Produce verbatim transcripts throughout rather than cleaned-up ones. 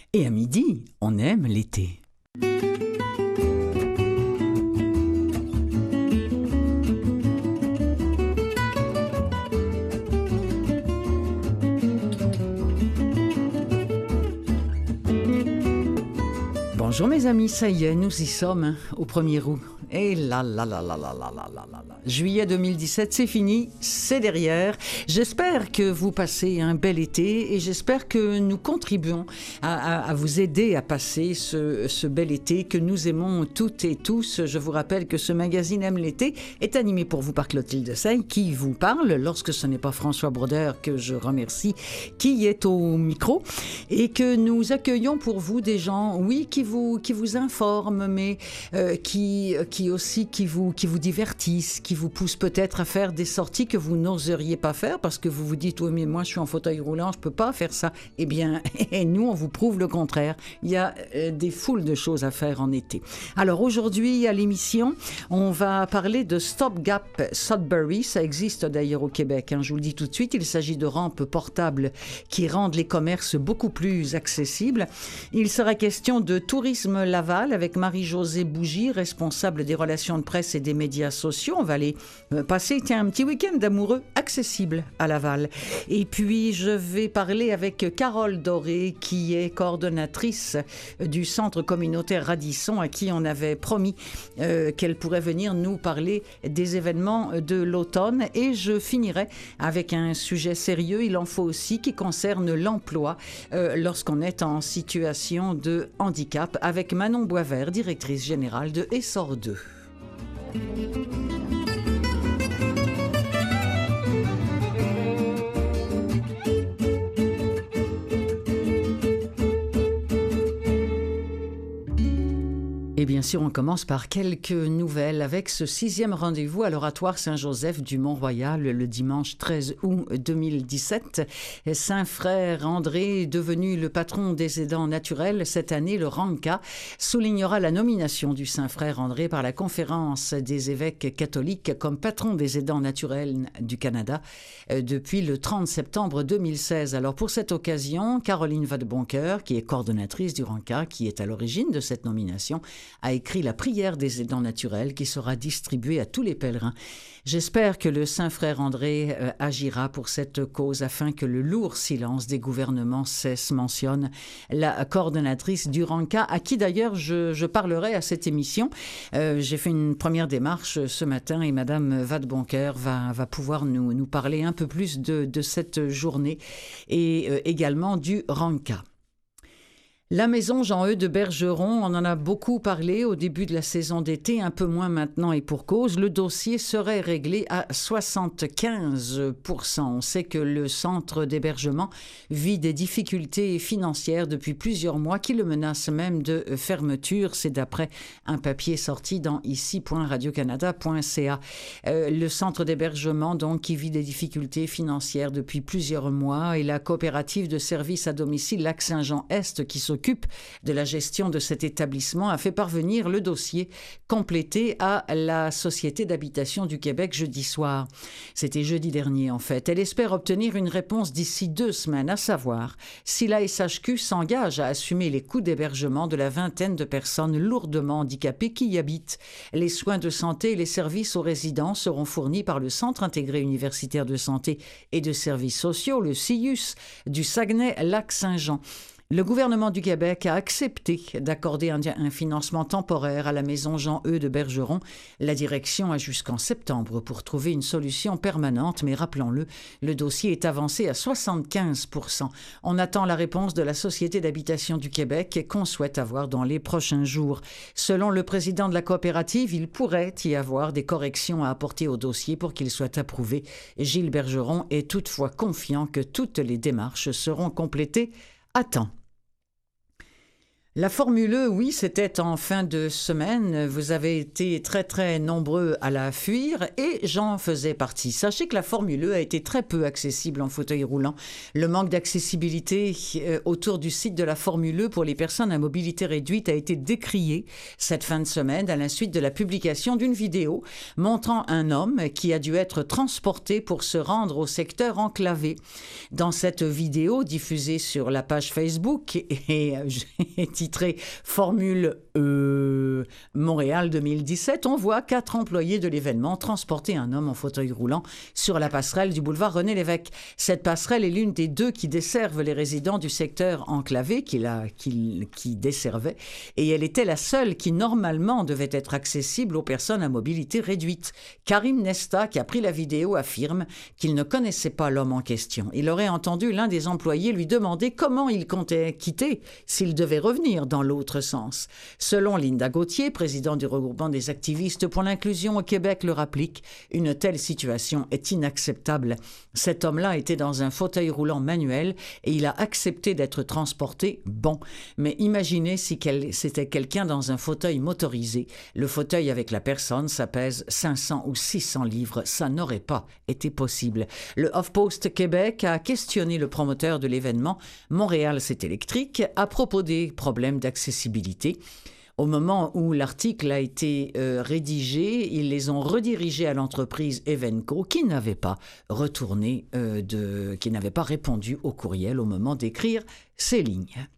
Et à midi, on aime l'été. Bonjour mes amis, ça y est, nous y sommes, hein, au premier août. Et là, là, là, là, là, là, là, là, là, là. Juillet deux mille dix-sept, c'est fini, c'est derrière. J'espère que vous passez un bel été et j'espère que nous contribuons à, à, à vous aider à passer ce, ce bel été que nous aimons toutes et tous. Je vous rappelle que ce magazine Aime l'été est animé pour vous par Clotilde Sey qui vous parle, lorsque ce n'est pas François Brodeur, que je remercie, qui est au micro, et que nous accueillons pour vous des gens, oui, qui vous, qui vous informent, mais euh, qui... qui qui aussi qui vous, qui vous divertissent, qui vous poussent peut-être à faire des sorties que vous n'oseriez pas faire parce que vous vous dites « Oui, mais moi, je suis en fauteuil roulant, je ne peux pas faire ça. » Eh bien, et nous, on vous prouve le contraire. Il y a euh, des foules de choses à faire en été. Alors, aujourd'hui, à l'émission, on va parler de Stop Gap Sudbury. Ça existe d'ailleurs au Québec, hein, je vous le dis tout de suite. Il s'agit de rampes portables qui rendent les commerces beaucoup plus accessibles. Il sera question de Tourisme Laval avec Marie-Josée Bougie, responsable des relations de presse et des médias sociaux. On va aller passer tiens, un petit week-end d'amoureux accessible à Laval. Et puis, je vais parler avec Carole Doré, qui est coordonnatrice du Centre communautaire Radisson, à qui on avait promis euh, qu'elle pourrait venir nous parler des événements de l'automne. Et je finirai avec un sujet sérieux, il en faut aussi, qui concerne l'emploi euh, lorsqu'on est en situation de handicap, avec Manon Boisvert, directrice générale de Essor deux. Et bien sûr, on commence par quelques nouvelles avec ce sixième rendez-vous à l'Oratoire Saint-Joseph du Mont-Royal le dimanche treize août deux mille dix-sept. Saint-Frère André, devenu le patron des aidants naturels cette année, le RANCA, soulignera la nomination du Saint-Frère André par la Conférence des évêques catholiques comme patron des aidants naturels du Canada depuis le trente septembre deux mille seize. Alors pour cette occasion, Caroline Vadeboncoeur, qui est coordonnatrice du RANCA, qui est à l'origine de cette nomination, a écrit la prière des aidants naturels qui sera distribuée à tous les pèlerins. J'espère que le Saint-Frère André euh, agira pour cette cause afin que le lourd silence des gouvernements cesse, mentionne la coordonnatrice du RANCA, à qui d'ailleurs je, je parlerai à cette émission. Euh, j'ai fait une première démarche ce matin et Madame Vadeboncoeur va, va pouvoir nous, nous parler un peu plus de, de cette journée et euh, également du RANCA. La maison Jean-Eudes de Bergeron, on en a beaucoup parlé au début de la saison d'été, un peu moins maintenant et pour cause. Le dossier serait réglé à soixante-quinze pour cent. On sait que le centre d'hébergement vit des difficultés financières depuis plusieurs mois qui le menacent même de fermeture. C'est d'après un papier sorti dans ici point radio canada point c a. Euh, le centre d'hébergement, donc, qui vit des difficultés financières depuis plusieurs mois et la coopérative de services à domicile Lac-Saint-Jean-Est qui s'occupe de la gestion de cet établissement a fait parvenir le dossier complété à la Société d'habitation du Québec jeudi soir. C'était jeudi dernier, en fait. Elle espère obtenir une réponse d'ici deux semaines, à savoir si la S H Q s'engage à assumer les coûts d'hébergement de la vingtaine de personnes lourdement handicapées qui y habitent. Les soins de santé et les services aux résidents seront fournis par le Centre intégré universitaire de santé et de services sociaux, le C I U S, du Saguenay-Lac-Saint-Jean. Le gouvernement du Québec a accepté d'accorder un, un financement temporaire à la maison Jean-Eudes de Bergeron. La direction a jusqu'en septembre pour trouver une solution permanente, mais rappelons-le, le dossier est avancé à soixante-quinze pour cent. On attend la réponse de la Société d'habitation du Québec qu'on souhaite avoir dans les prochains jours. Selon le président de la coopérative, il pourrait y avoir des corrections à apporter au dossier pour qu'il soit approuvé. Gilles Bergeron est toutefois confiant que toutes les démarches seront complétées à temps. La Formule E, oui, c'était en fin de semaine. Vous avez été très, très nombreux à la fuir et j'en faisais partie. Sachez que la Formule E a été très peu accessible en fauteuil roulant. Le manque d'accessibilité euh, autour du site de la Formule E pour les personnes à mobilité réduite a été décrié cette fin de semaine à la suite de la publication d'une vidéo montrant un homme qui a dû être transporté pour se rendre au secteur enclavé. Dans cette vidéo diffusée sur la page Facebook et j'ai titré Formule E Montréal deux mille dix-sept, on voit quatre employés de l'événement transporter un homme en fauteuil roulant sur la passerelle du boulevard René-Lévesque. Cette passerelle est l'une des deux qui desservent les résidents du secteur enclavé qui, la, qui, qui desservait et elle était la seule qui normalement devait être accessible aux personnes à mobilité réduite. Karim Nesta, qui a pris la vidéo, affirme qu'il ne connaissait pas l'homme en question. Il aurait entendu l'un des employés lui demander comment il comptait quitter s'il devait revenir dans l'autre sens. Selon Linda Gauthier, présidente du regroupement des activistes pour l'inclusion au Québec, le rapplique, une telle situation est inacceptable. Cet homme-là était dans un fauteuil roulant manuel et il a accepté d'être transporté, bon. Mais imaginez si quel, c'était quelqu'un dans un fauteuil motorisé. Le fauteuil avec la personne, ça pèse cinq cents ou six cents livres. Ça n'aurait pas été possible. Le HuffPost Québec a questionné le promoteur de l'événement Montréal c'est électrique à propos des problèmes d'accessibilité. Au moment où l'article a été euh, rédigé, ils les ont redirigés à l'entreprise Evenco qui n'avait pas retourné, euh, de, qui n'avait pas répondu au courriel au moment d'écrire ces lignes.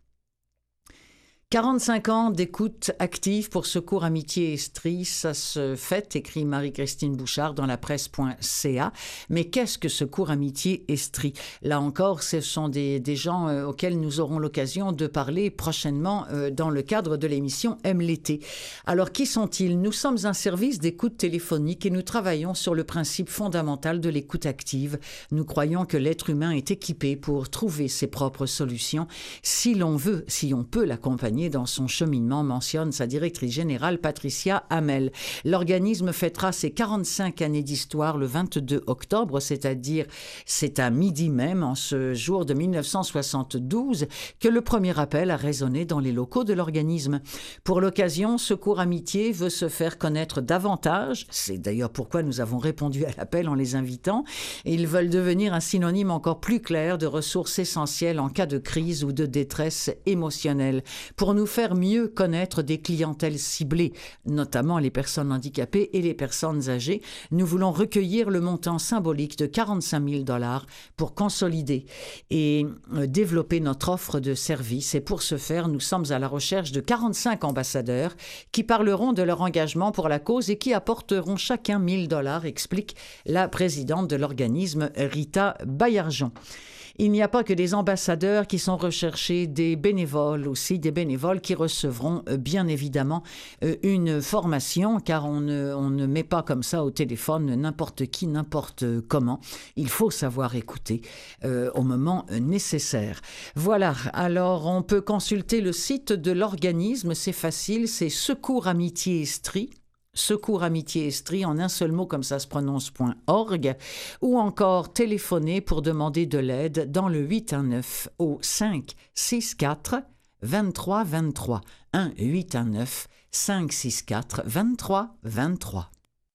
quarante-cinq ans d'écoute active pour Secours Amitié Estrie, ça se fait, écrit Marie-Christine Bouchard dans la presse.ca. Mais qu'est-ce que Secours Amitié Estrie? Là encore, ce sont des, des gens euh, auxquels nous aurons l'occasion de parler prochainement euh, dans le cadre de l'émission Aime l'été. Alors, qui sont-ils? Nous sommes un service d'écoute téléphonique et nous travaillons sur le principe fondamental de l'écoute active. Nous croyons que l'être humain est équipé pour trouver ses propres solutions si l'on veut, si on peut l'accompagner dans son cheminement, mentionne sa directrice générale Patricia Hamel. L'organisme fêtera ses quarante-cinq années d'histoire le vingt-deux octobre, c'est-à-dire c'est à midi même, en ce jour de mille neuf cent soixante-douze, que le premier appel a résonné dans les locaux de l'organisme. Pour l'occasion, Secours Amitié veut se faire connaître davantage. C'est d'ailleurs pourquoi nous avons répondu à l'appel en les invitant. Ils veulent devenir un synonyme encore plus clair de ressources essentielles en cas de crise ou de détresse émotionnelle. Pour nous faire mieux connaître des clientèles ciblées, notamment les personnes handicapées et les personnes âgées, nous voulons recueillir le montant symbolique de quarante-cinq mille dollars pour consolider et développer notre offre de services. Et pour ce faire, nous sommes à la recherche de quarante-cinq ambassadeurs qui parleront de leur engagement pour la cause et qui apporteront chacun mille dollars, explique la présidente de l'organisme, Rita Baillargeon. Il n'y a pas que des ambassadeurs qui sont recherchés, des bénévoles aussi, des bénévoles qui recevront euh, bien évidemment euh, une formation, car on ne, on ne met pas comme ça au téléphone n'importe qui, n'importe comment. Il faut savoir écouter euh, au moment nécessaire. Voilà, alors on peut consulter le site de l'organisme, c'est facile, c'est Secours Amitié Estrie. Secours Amitié Estrie, en un seul mot comme ça se prononce, .org, ou encore téléphoner pour demander de l'aide dans le huit un neuf au cinq six quatre vingt-trois vingt-trois. un huit un neuf cinq six quatre vingt-trois vingt-trois.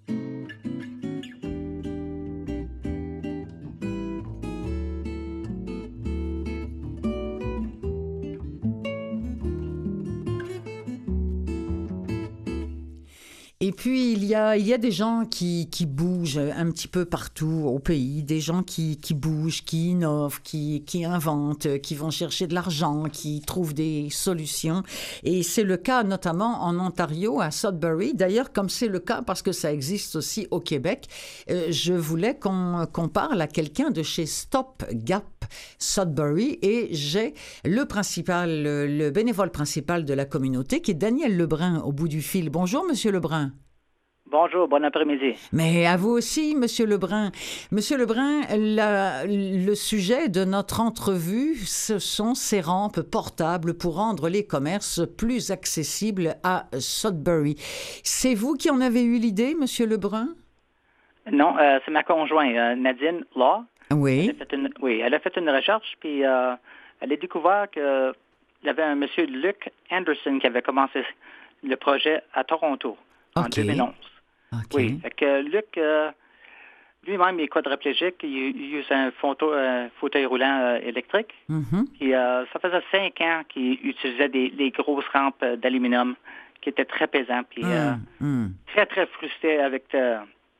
Et puis, il y a, il y a des gens qui, qui bougent un petit peu partout au pays, des gens qui, qui bougent, qui innovent, qui, qui inventent, qui vont chercher de l'argent, qui trouvent des solutions. Et c'est le cas notamment en Ontario, à Sudbury. D'ailleurs, comme c'est le cas parce que ça existe aussi au Québec, euh, je voulais qu'on, qu'on parle à quelqu'un de chez Stop Gap Sudbury et j'ai le principal, le, le bénévole principal de la communauté qui est Daniel Lebrun au bout du fil. Bonjour, Monsieur Lebrun. Bonjour, bon après-midi. Mais à vous aussi, Monsieur Lebrun. Monsieur Lebrun, la, le sujet de notre entrevue, ce sont ces rampes portables pour rendre les commerces plus accessibles à Sudbury. C'est vous qui en avez eu l'idée, Monsieur Lebrun? Non, euh, c'est ma conjointe, euh, Nadine Law. Oui. Elle a fait une, oui, elle a fait une recherche, puis euh, elle a découvert que il y avait un monsieur Luc Anderson qui avait commencé le projet à Toronto en OK. deux mille onze. OK. Oui, fait que Luc, euh, lui-même, il est quadriplégique. Il, il use un photo, euh, fauteuil roulant euh, électrique. Mhm. Puis, euh, ça faisait cinq ans qu'il utilisait des, des grosses rampes euh, d'aluminium qui étaient très pesantes. Puis, euh, Hum, hum. très, très frustré avec, euh,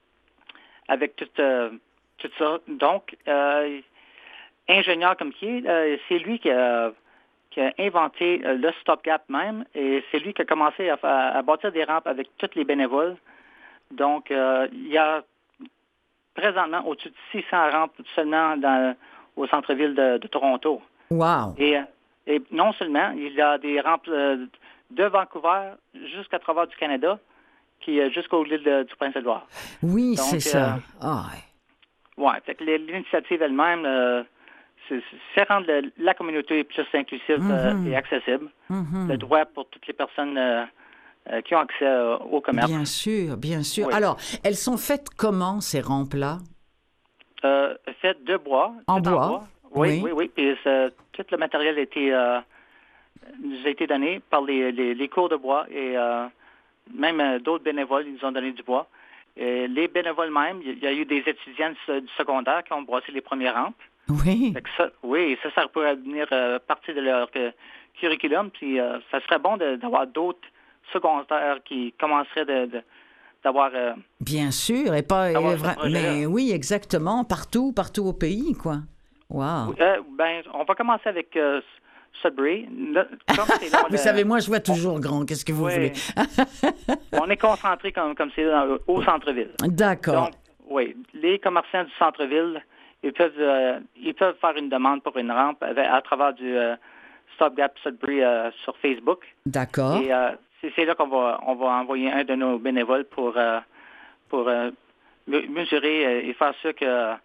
avec tout, euh, tout ça. Donc, euh, ingénieur comme qui est, euh, c'est lui qui a, qui a inventé euh, le stopgap même. Et c'est lui qui a commencé à, à, à bâtir des rampes avec tous les bénévoles. Donc, euh, il y a présentement au-dessus de six cents rampes seulement dans, au centre-ville de, de Toronto. Wow. Et, et non seulement, il y a des rampes euh, de Vancouver jusqu'à travers du Canada, qui est jusqu'au l'île de- du Prince-Édouard. Oui, Donc, c'est ça. euh, Ah, ouais, fait que l'initiative elle-même, euh, c'est c'est rendre le- la communauté plus inclusive euh, Mhm. et accessible. mhm. Le droit pour toutes les personnes euh, euh, qui ont accès euh, au commerce. Bien sûr, bien sûr. Oui. Alors, elles sont faites comment, ces rampes-là? Euh, fait de bois. En tout bois? en bois. Oui, Oui. oui, oui. Puis ça- tout le matériel a été, euh, nous a été donné par les, les, les cours de bois et euh, même euh, d'autres bénévoles, ils nous ont donné du bois. Et les bénévoles même, il y a eu des étudiants du, du secondaire qui ont brossé les premières rampes. Oui. Fait que ça, oui, ça, ça pourrait devenir euh, partie de leur euh, curriculum. Puis euh, ça serait bon de- d'avoir d'autres secondaires qui commenceraient de, de- d'avoir... euh, Bien sûr, et pas... D'avoir et ce vra- projet-là. mais oui, exactement, partout, partout au pays, quoi. Wow. oui, euh, ben, on va commencer avec euh, Sudbury. Là, comme c'est là, Vous le- savez, moi, je vois toujours grand. Qu'est-ce que vous Oui. voulez? On est concentré comme comme c'est dans- au centre-ville. D'accord. Donc, oui, les commerçants du centre-ville, ils peuvent euh, ils peuvent faire une demande pour une rampe avec- à travers du euh, Stop Gap Sudbury euh, sur Facebook. D'accord. Et euh, c'est c'est là qu'on va on va envoyer un de nos bénévoles pour euh, pour euh, me- mesurer euh, et faire sûr que euh,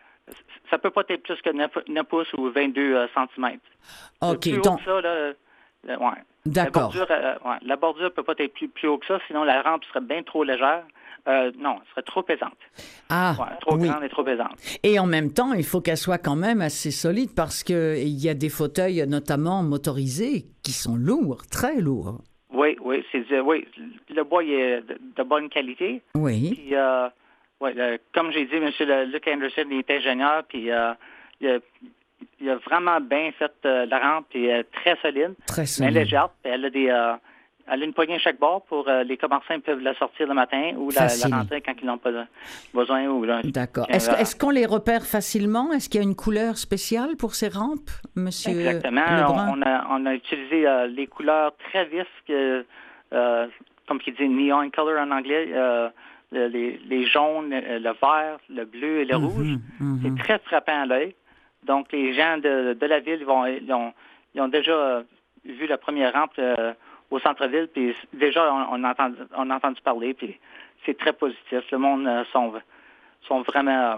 ça peut pas être plus que neuf neuf pouces ou vingt-deux euh, centimètres. OK, Plus haut donc, que ça, là, euh, ouais. La d'accord. bordure, euh, ouais, la bordure peut pas être plus, plus haut que ça, sinon la rampe serait bien trop légère. Euh, non, elle serait trop pesante. Ah, Ouais, trop oui. grande et trop pesante. Et en même temps, il faut qu'elle soit quand même assez solide parce qu'il y a des fauteuils, notamment motorisés, qui sont lourds, très lourds. Oui, oui, c'est du- oui, le bois il est de, de bonne qualité. Oui, Puis, euh, ouais, le- comme j'ai dit, M. le- Luc Anderson il est ingénieur, puis euh, il, a, il a vraiment bien fait euh, la rampe, puis elle est très solide, très mais solide. légère. Puis elle a des, euh, elle a une poignée à chaque bord pour euh, les commerçants ils peuvent la sortir le matin ou la, la Facile. rentrer quand ils n'ont pas besoin. Ou, là, D'accord. quand, Est-ce, euh, est-ce qu'on les repère facilement? Est-ce qu'il y a une couleur spéciale pour ces rampes, Monsieur Exactement. Lebrun? On, on a, on a utilisé euh, les couleurs très vives, que, euh, comme il dit neon color en anglais, euh, le- les, les jaunes, euh, le vert, le bleu et le rouge. Mhm, mhm. C'est très frappant à l'œil. Donc, les gens de, de la ville ils vont, ils ont, ils ont déjà euh, vu la première rampe euh, au centre-ville, puis déjà, on, on, a entendu, on a entendu parler, puis c'est très positif. Le monde euh, sont, sont vraiment... euh,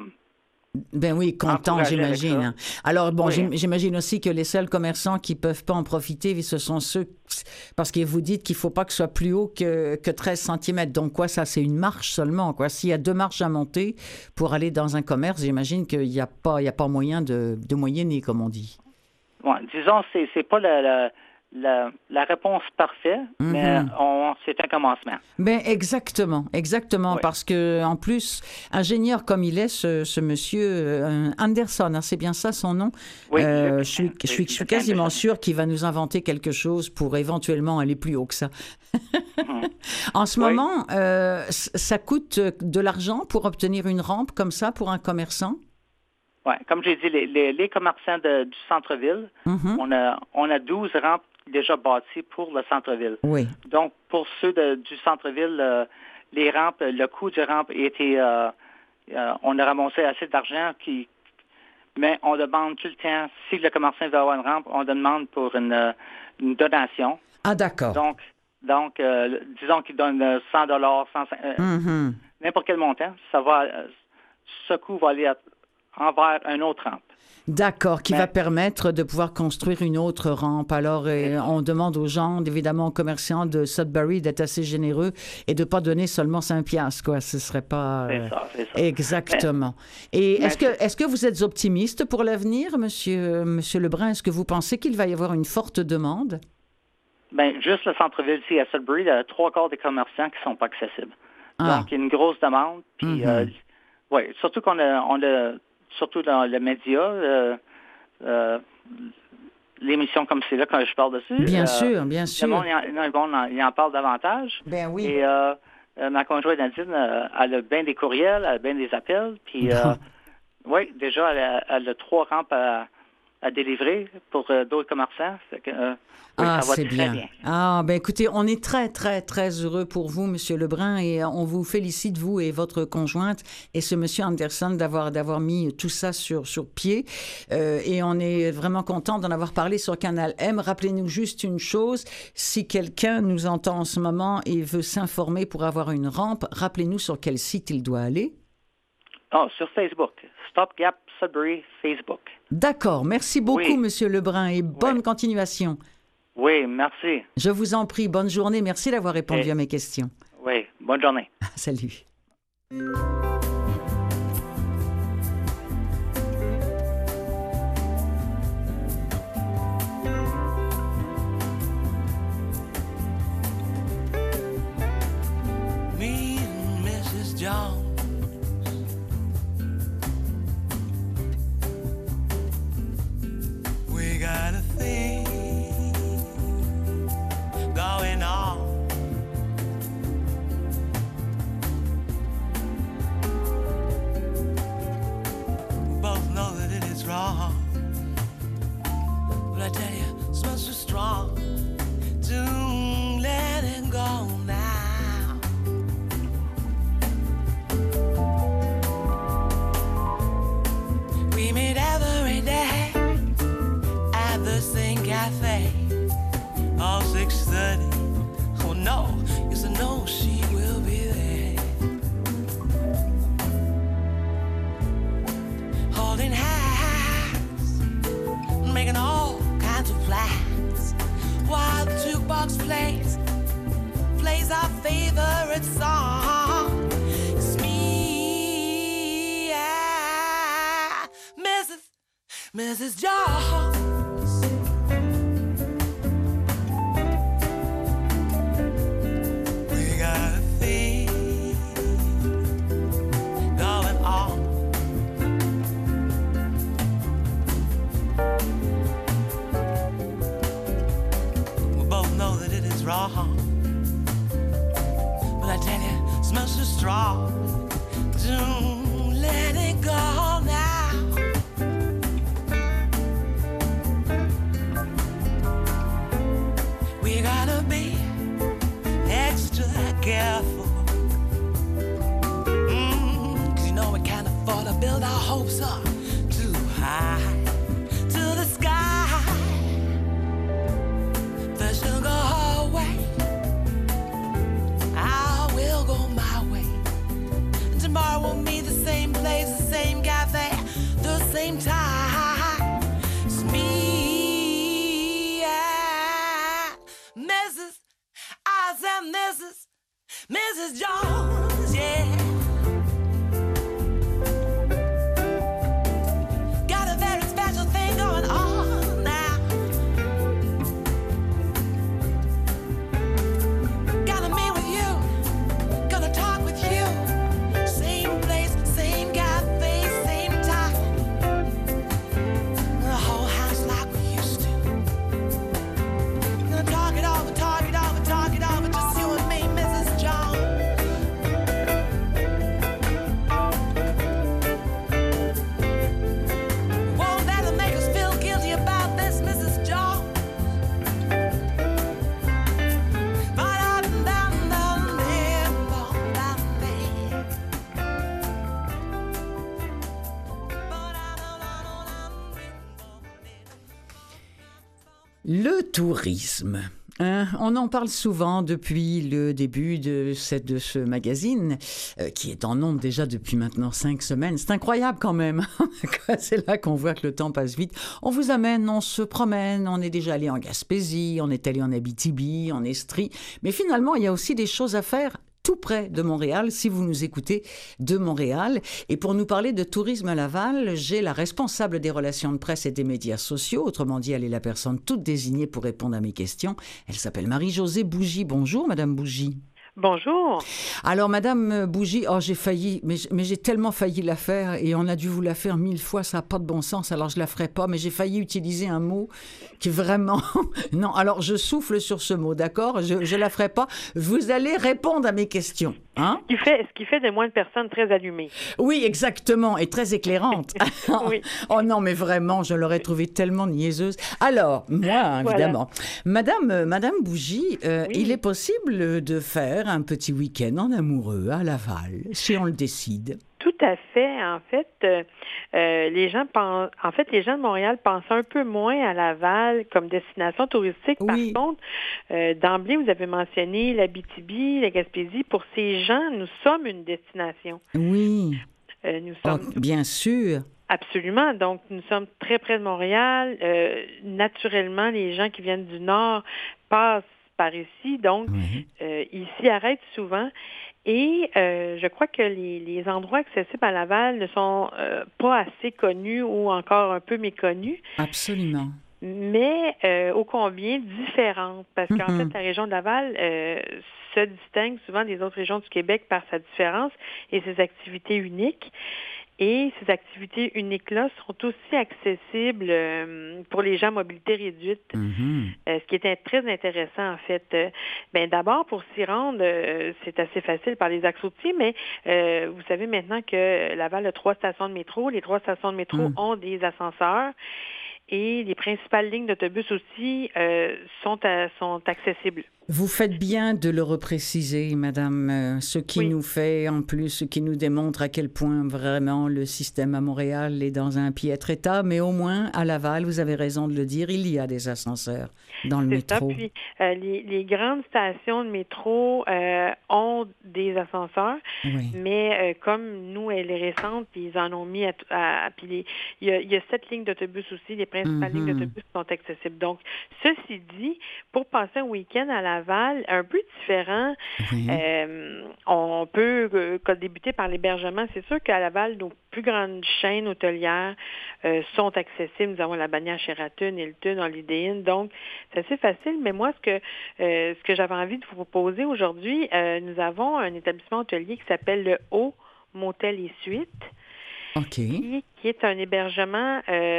Ben oui, content, Encouragé avec j'imagine. ça. Alors, bon, Oui. j'im- j'imagine aussi que les seuls commerçants qui peuvent pas en profiter, ce sont ceux... Parce que vous dites qu'il faut pas que ce soit plus haut que, que treize centimètres. Donc, quoi, ça, c'est une marche seulement, quoi. S'il y a deux marches à monter pour aller dans un commerce, j'imagine qu'il n'y a pas, il y a pas moyen de, de moyenner, comme on dit. Ouais, disons, c'est c'est pas la, la, la, la réponse parfaite, mais Mhm. on, c'est un commencement. Ben exactement, exactement, Oui. parce que en plus, ingénieur comme il est, ce, ce monsieur euh, Anderson, hein, c'est bien ça son nom. Oui, Euh, Luc- je suis, je suis, oui, je suis Luc quasiment Anderson. sûre qu'il va nous inventer quelque chose pour éventuellement aller plus haut que ça. Mhm. En ce Oui. moment, euh, c- ça coûte de l'argent pour obtenir une rampe comme ça pour un commerçant. Ouais, comme j'ai dit, les, les, les commerçants de- du centre-ville, Mhm. on a on a douze rampes déjà bâties pour le centre-ville. Oui, Donc, pour ceux de- du centre-ville, euh, les rampes, le coût des rampes était... euh, euh, on a ramassé assez d'argent, qui, mais on demande tout le temps, si le commerçant veut avoir une rampe, on demande pour une, euh, une donation. ah d'accord. Donc, donc euh, disons qu'il donne euh, cent dollars, cent, euh, Mhm. n'importe quel montant, ça va, euh, ce coût va aller à, envers une autre rampe. D'accord, qui Mais- va permettre de pouvoir construire une autre rampe. Alors, euh, on demande aux gens, évidemment aux commerçants de Sudbury, d'être assez généreux et de ne pas donner seulement cinq piastres, quoi. Ce serait pas... C'est euh, ça, c'est ça. Exactement. Et mais est-ce que, c'est- est-ce que vous êtes optimiste pour l'avenir, monsieur, monsieur Lebrun? Est-ce que vous pensez qu'il va y avoir une forte demande? Ben, juste le centre-ville ici à Sudbury, il y a trois quarts des commerçants qui ne sont pas accessibles. Ah. Donc, il y a une grosse demande. Puis, Mhm. euh, ouais, surtout qu'on a, on a, surtout dans le média, euh, euh, l'émission comme c'est là quand je parle dessus. Bien euh, sûr, bien sûr. Le monde, il en, le monde en- il en parle davantage. Ben oui. Et euh, euh, ma conjointe Nadine, euh, elle a bien des courriels, elle a bien des appels. Puis, euh, oui, déjà, elle a, elle a trois rampes à, à délivrer pour euh, d'autres commerçants. Fait que, euh, oui, Ah, ça va c'est très bien. bien. Ah, ben écoutez, on est très, très, très heureux pour vous, Monsieur Lebrun, et on vous félicite, vous et votre conjointe, et ce Monsieur Anderson, d'avoir, d'avoir mis tout ça sur, sur pied. Euh, et on est vraiment content d'en avoir parlé sur Canal M. Rappelez-nous juste une chose, si quelqu'un nous entend en ce moment et veut s'informer pour avoir une rampe, rappelez-nous sur quel site il doit aller. Oh, sur Facebook. Stopgap Sudbury Facebook. D'accord. Merci beaucoup, Oui. Monsieur Lebrun, et bonne Oui. continuation. Oui, merci. Je vous en prie. Bonne journée. Merci d'avoir répondu Et- à mes questions. Oui, bonne journée. Salut. Me and Missus Jones we got a thing going on. We both know that it is wrong, but I tell you, it smells so strong. Don't let it go now. We meet every day at the same cafe. Oh, six thirty. Oh no, yes I know she will be there. Holding hands, making all kinds of plans, while the jukebox plays, plays our favorite song. It's me, yeah, Missus Missus Jones. We got a thing going on. We both know that it is wrong, but I tell you, it smells so strong. Don't let it go now. We gotta be extra careful. Mm, 'cause you know we can't afford to build our hopes up too high to the sky. First she'll go her way, I will go my way. And tomorrow we'll meet the same place, the same cafe, the same time. It's me, yeah, Missus I said Missus Missus Jones, yeah. Got a very special thing going on now. Gonna meet with you, gonna talk with you. Same place, same cafe, same time. The whole house like we used to. Gonna talk it over, talk it over, talk it over, just you and me, Missus Jones. Won't that make us feel guilty about this, Missus Jones? Le tourisme. Hein, on en parle souvent depuis le début de, cette, de ce magazine, euh, qui est en nombre déjà depuis maintenant cinq semaines. C'est incroyable quand même. C'est là qu'on voit que le temps passe vite. On vous amène, on se promène, on est déjà allé en Gaspésie, on est allé en Abitibi, en Estrie. Mais finalement, il y a aussi des choses à faire tout près de Montréal, si vous nous écoutez de Montréal. Et pour nous parler de tourisme à Laval, j'ai la responsable des relations de presse et des médias sociaux. Autrement dit, elle est la personne toute désignée pour répondre à mes questions. Elle s'appelle Marie-Josée Bougie. Bonjour, Madame Bougie. Bonjour. Alors, Madame Bougie, oh, j'ai failli, mais, mais j'ai tellement failli la faire et on a dû vous la faire mille fois, ça n'a pas de bon sens, alors je la ferai pas, mais j'ai failli utiliser un mot qui vraiment... Non, alors je souffle sur ce mot, d'accord? Je ne la ferai pas. Vous allez répondre à mes questions. Hein? Ce qui fait, ce qui fait de moi une personne très allumée. Oui, exactement, et très éclairante. Oui. Oh non, mais vraiment, je l'aurais trouvée tellement niaiseuse. Alors, moi, évidemment. Voilà. Madame, Madame Bougie, euh, oui. Il est possible de faire un petit week-end en amoureux à Laval, si on le décide. Tout à fait. En fait, euh, euh, les gens pensent, en fait, les gens de Montréal pensent un peu moins à Laval comme destination touristique. Oui. Par contre, euh, d'emblée, vous avez mentionné l'Abitibi, la Gaspésie. Pour ces gens, nous sommes une destination. Oui. Euh, nous sommes. Oh, bien sûr. Absolument. Donc, nous sommes très près de Montréal. Euh, naturellement, les gens qui viennent du Nord passent par ici. Donc, oui. euh, ils s'y arrêtent souvent. Et euh, je crois que les, les endroits accessibles à Laval ne sont euh, pas assez connus ou encore un peu méconnus. Absolument. Mais euh, ô combien différentes, parce qu'en mm-hmm. fait, la région de Laval euh, se distingue souvent des autres régions du Québec par sa différence et ses activités uniques. Et ces activités uniques-là sont aussi accessibles euh, pour les gens à mobilité réduite. Mm-hmm. Euh, ce qui est très intéressant, en fait. Euh, ben, d'abord, pour s'y rendre, euh, c'est assez facile par les axes routiers, mais euh, vous savez maintenant que Laval a trois stations de métro. Les trois stations de métro mm. ont des ascenseurs. Et les principales lignes d'autobus aussi euh, sont, à, sont accessibles. Vous faites bien de le repréciser, Madame, euh, ce qui oui. nous fait, en plus, ce qui nous démontre à quel point vraiment le système à Montréal est dans un piètre état, mais au moins à Laval, vous avez raison de le dire, il y a des ascenseurs dans le C'est métro. Ça, puis euh, les, les grandes stations de métro euh, ont des ascenseurs, oui. mais euh, comme nous, elle est récente, ils en ont mis à... à, à puis les, il, y a, il y a sept lignes d'autobus aussi, les principales mm-hmm. lignes d'autobus sont accessibles. Donc, ceci dit, pour passer un week-end à Laval, un peu différent, oui. euh, on peut euh, débuter par l'hébergement. C'est sûr qu'à Laval, nos plus grandes chaînes hôtelières euh, sont accessibles. Nous avons la Bannière Sheraton, Hilton, Holiday Inn, donc c'est assez facile. Mais moi, ce que euh, ce que j'avais envie de vous proposer aujourd'hui, euh, nous avons un établissement hôtelier qui s'appelle le Haut Motel et Suites. Okay. Qui, qui est un hébergement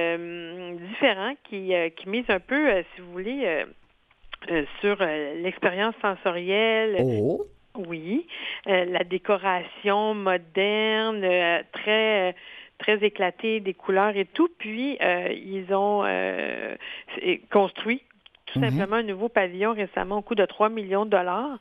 euh, différent, qui, euh, qui mise un peu, euh, si vous voulez, euh, euh, sur euh, l'expérience sensorielle. Oh. Oui. Euh, la décoration moderne, euh, très... très éclatée, des couleurs et tout. Puis, euh, ils ont euh, construit tout mm-hmm. simplement un nouveau pavillon récemment au coût de trois millions de dollars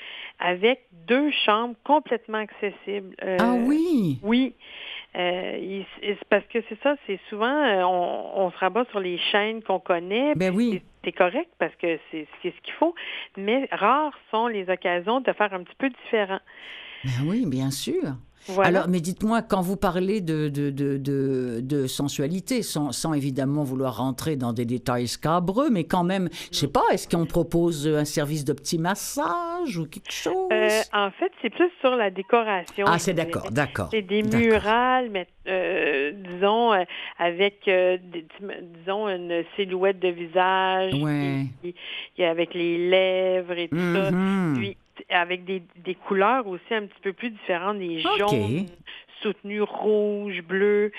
avec deux chambres complètement accessibles. Euh, ah oui? Oui. Euh, il, c'est parce que c'est ça, c'est souvent, euh, on, on se rabat sur les chaînes qu'on connaît. Ben oui. C'est, c'est correct parce que c'est, c'est ce qu'il faut, mais rares sont les occasions de faire un petit peu différent. Ben oui, bien sûr. Voilà. Alors, mais dites-moi, quand vous parlez de, de, de, de, de sensualité, sans, sans évidemment vouloir rentrer dans des détails scabreux, mais quand même, je sais pas, est-ce qu'on propose un service de petit massage ou quelque chose? Euh, en fait, c'est plus sur la décoration. Ah, c'est d'accord, d'accord. C'est des d'accord. murales, mais euh, disons, euh, avec, euh, des, disons, une silhouette de visage, ouais. qui, qui, avec les lèvres et tout mm-hmm. ça. Puis, avec des, des couleurs aussi un petit peu plus différentes, des okay. jaunes soutenus, rouges, bleus.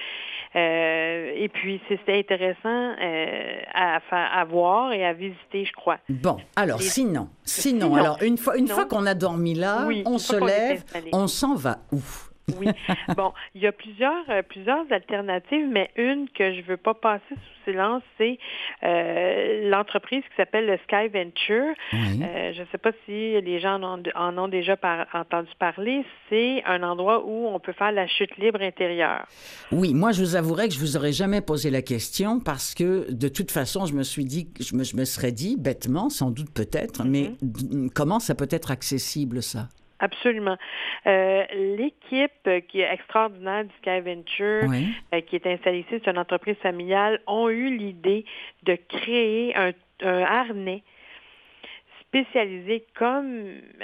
Euh, et puis, c'était intéressant euh, à, à voir et à visiter, je crois. Bon, alors, les... sinon, sinon, sinon, alors, une fois, une sinon, fois qu'on a dormi là, oui, on se lève, on on s'en va où? Oui. Bon, il y a plusieurs euh, plusieurs alternatives, mais une que je veux pas passer sous silence, c'est euh, l'entreprise qui s'appelle le Sky Venture. Oui. Euh, je ne sais pas si les gens en ont, en ont déjà par, entendu parler. C'est un endroit où on peut faire la chute libre intérieure. Oui, moi, je vous avouerai que je vous aurais jamais posé la question parce que, de toute façon, je me suis dit, je me, je me serais dit, bêtement, sans doute peut-être, Mm-hmm. mais d- comment ça peut être accessible, ça? Absolument. Euh, l'équipe euh, qui est extraordinaire du Sky Venture, Oui. euh, qui est installée ici, c'est une entreprise familiale, ont eu l'idée de créer un, un harnais spécialisé comme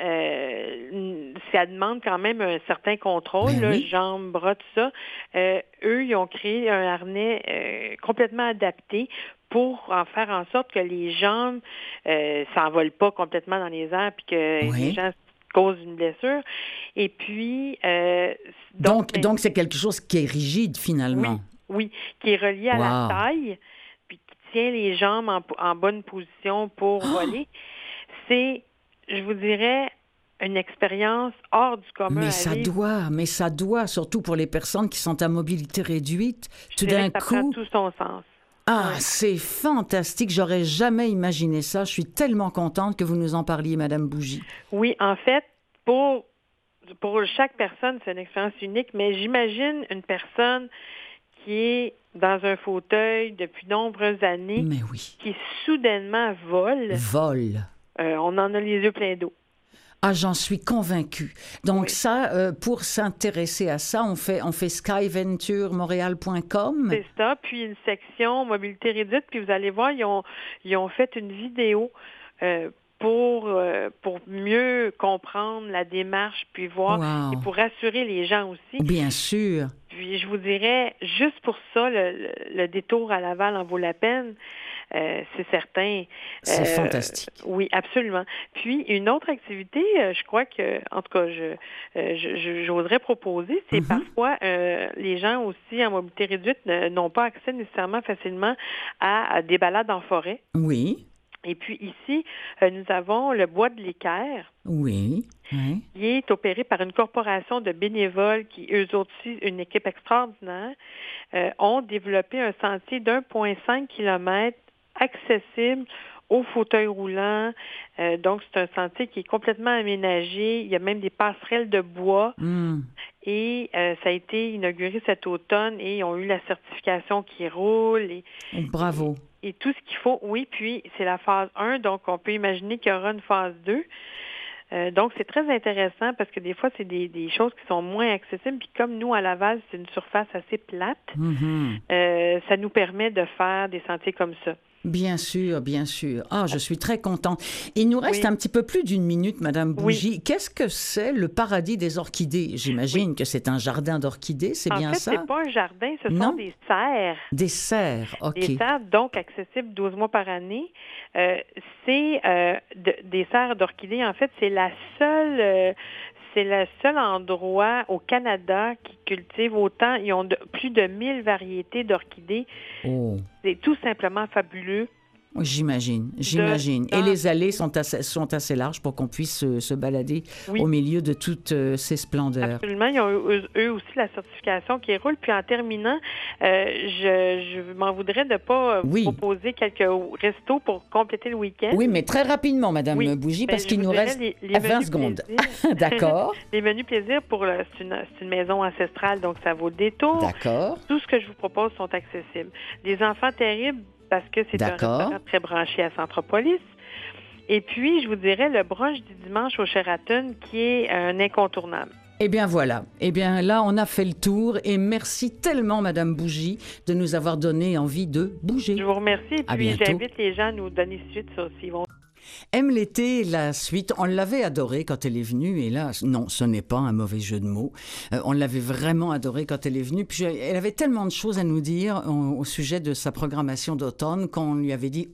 euh, ça demande quand même un certain contrôle, Ben là, oui. jambes, bras, tout ça. Euh, eux, ils ont créé un harnais euh, complètement adapté pour en faire en sorte que les jambes euh, s'envolent pas complètement dans les airs puis que Oui. les gens causent une blessure. Et puis, euh, Donc, ben, donc c'est quelque chose qui est rigide, oui, finalement. oui, qui est relié à la Wow. taille, puis qui tient les jambes en, en bonne position pour voler. C'est, je vous dirais, une expérience hors du commun Mais à ça vivre. doit, mais ça doit, surtout pour les personnes qui sont à mobilité réduite. Je Tout dirais d'un que ça prend coup, tout son sens. ah, Ouais. c'est fantastique. J'aurais jamais imaginé ça. Je suis tellement contente que vous nous en parliez, Madame Bougie. Oui, en fait, pour, pour chaque personne, c'est une expérience unique, mais j'imagine une personne qui est dans un fauteuil depuis de nombreuses années, Mais oui. qui soudainement vole. Vol. Euh, on en a les yeux pleins d'eau. Ah, j'en suis convaincue. Donc Oui. ça, euh, pour s'intéresser à ça, on fait, on fait sky venture montréal point com. C'est ça, puis une section mobilité réduite, puis vous allez voir, ils ont, ils ont fait une vidéo euh, pour, euh, pour mieux comprendre la démarche, puis voir, Wow. et pour rassurer les gens aussi. Bien sûr. Puis je vous dirais, juste pour ça, le, le, le détour à Laval en vaut la peine. Euh, c'est certain. C'est Euh, fantastique. Oui, absolument. Puis une autre activité, euh, je crois que, en tout cas, je, euh, je- je- j'oserais proposer, c'est Mhm. parfois euh, les gens aussi en mobilité réduite ne- n'ont pas accès nécessairement facilement à, à des balades en forêt. Oui. Et puis ici, euh, nous avons le bois de l'Équerre, Oui. Oui. qui est opéré par une corporation de bénévoles qui, eux aussi, une équipe extraordinaire, euh, ont développé un sentier d'un virgule cinq kilomètres accessible aux fauteuils roulants. Euh, donc, c'est un sentier qui est complètement aménagé. Il y a même des passerelles de bois. Hmm. Et euh, ça a été inauguré cet automne et ils ont eu la certification qui roule et, Bravo. et tout ce qu'il faut. Oui, puis c'est la phase un, donc on peut imaginer qu'il y aura une phase deux. Euh, donc, c'est très intéressant parce que des fois, c'est des, des choses qui sont moins accessibles. Puis comme nous, à Laval, c'est une surface assez plate, Mhm. euh, ça nous permet de faire des sentiers comme ça. Bien sûr, bien sûr. Ah, je suis très contente. Il nous reste Oui. un petit peu plus d'une minute, Madame Oui. Bougie. Qu'est-ce que c'est le paradis des orchidées? J'imagine que c'est un jardin d'orchidées, c'est En bien fait, ça? c'est pas un jardin, ce Non? sont des serres. Des serres, OK. Des serres, donc accessibles douze mois par année. Euh, c'est euh, de- des serres d'orchidées. En fait, c'est la seule, euh, c'est le seul endroit au Canada qui cultive autant. Ils ont de- plus de mille variétés d'orchidées. Oh, C'est tout simplement fabuleux. j'imagine, j'imagine. Et dans- les allées sont assez, sont assez larges pour qu'on puisse se, se balader Oui. au milieu de toutes euh, ces splendeurs. Absolument. Ils ont eux, eux aussi la certification qui roule. Puis en terminant, euh, je, je m'en voudrais de ne pas euh, vous Oui. proposer quelques restos pour compléter le week-end. Oui, mais très rapidement, Madame Oui. Bougie, Ben, parce je qu'il vous nous dirais reste les- les à vingt menus secondes. plaisir. D'accord, Les menus plaisir, pour le, c'est, une, c'est une maison ancestrale, donc ça vaut le détour. d'accord. Tout ce que je vous propose sont accessibles. Les enfants terribles, parce que c'est un D'accord. restaurant très branché à Centropolis. Et puis, je vous dirais le brunch du dimanche au Sheraton, qui est un incontournable. Eh bien voilà. Eh bien là, on a fait le tour et merci tellement, Madame Bougie, de nous avoir donné envie de bouger. Je vous remercie et À puis bientôt. j'invite les gens à nous donner suite sur s'ils vont. Aime l'été, la suite, on l'avait adorée quand elle est venue, et là, non, ce n'est pas un mauvais jeu de mots. Euh, on l'avait vraiment adorée quand elle est venue, puis elle avait tellement de choses à nous dire au, au sujet de sa programmation d'automne qu'on lui avait dit, OK,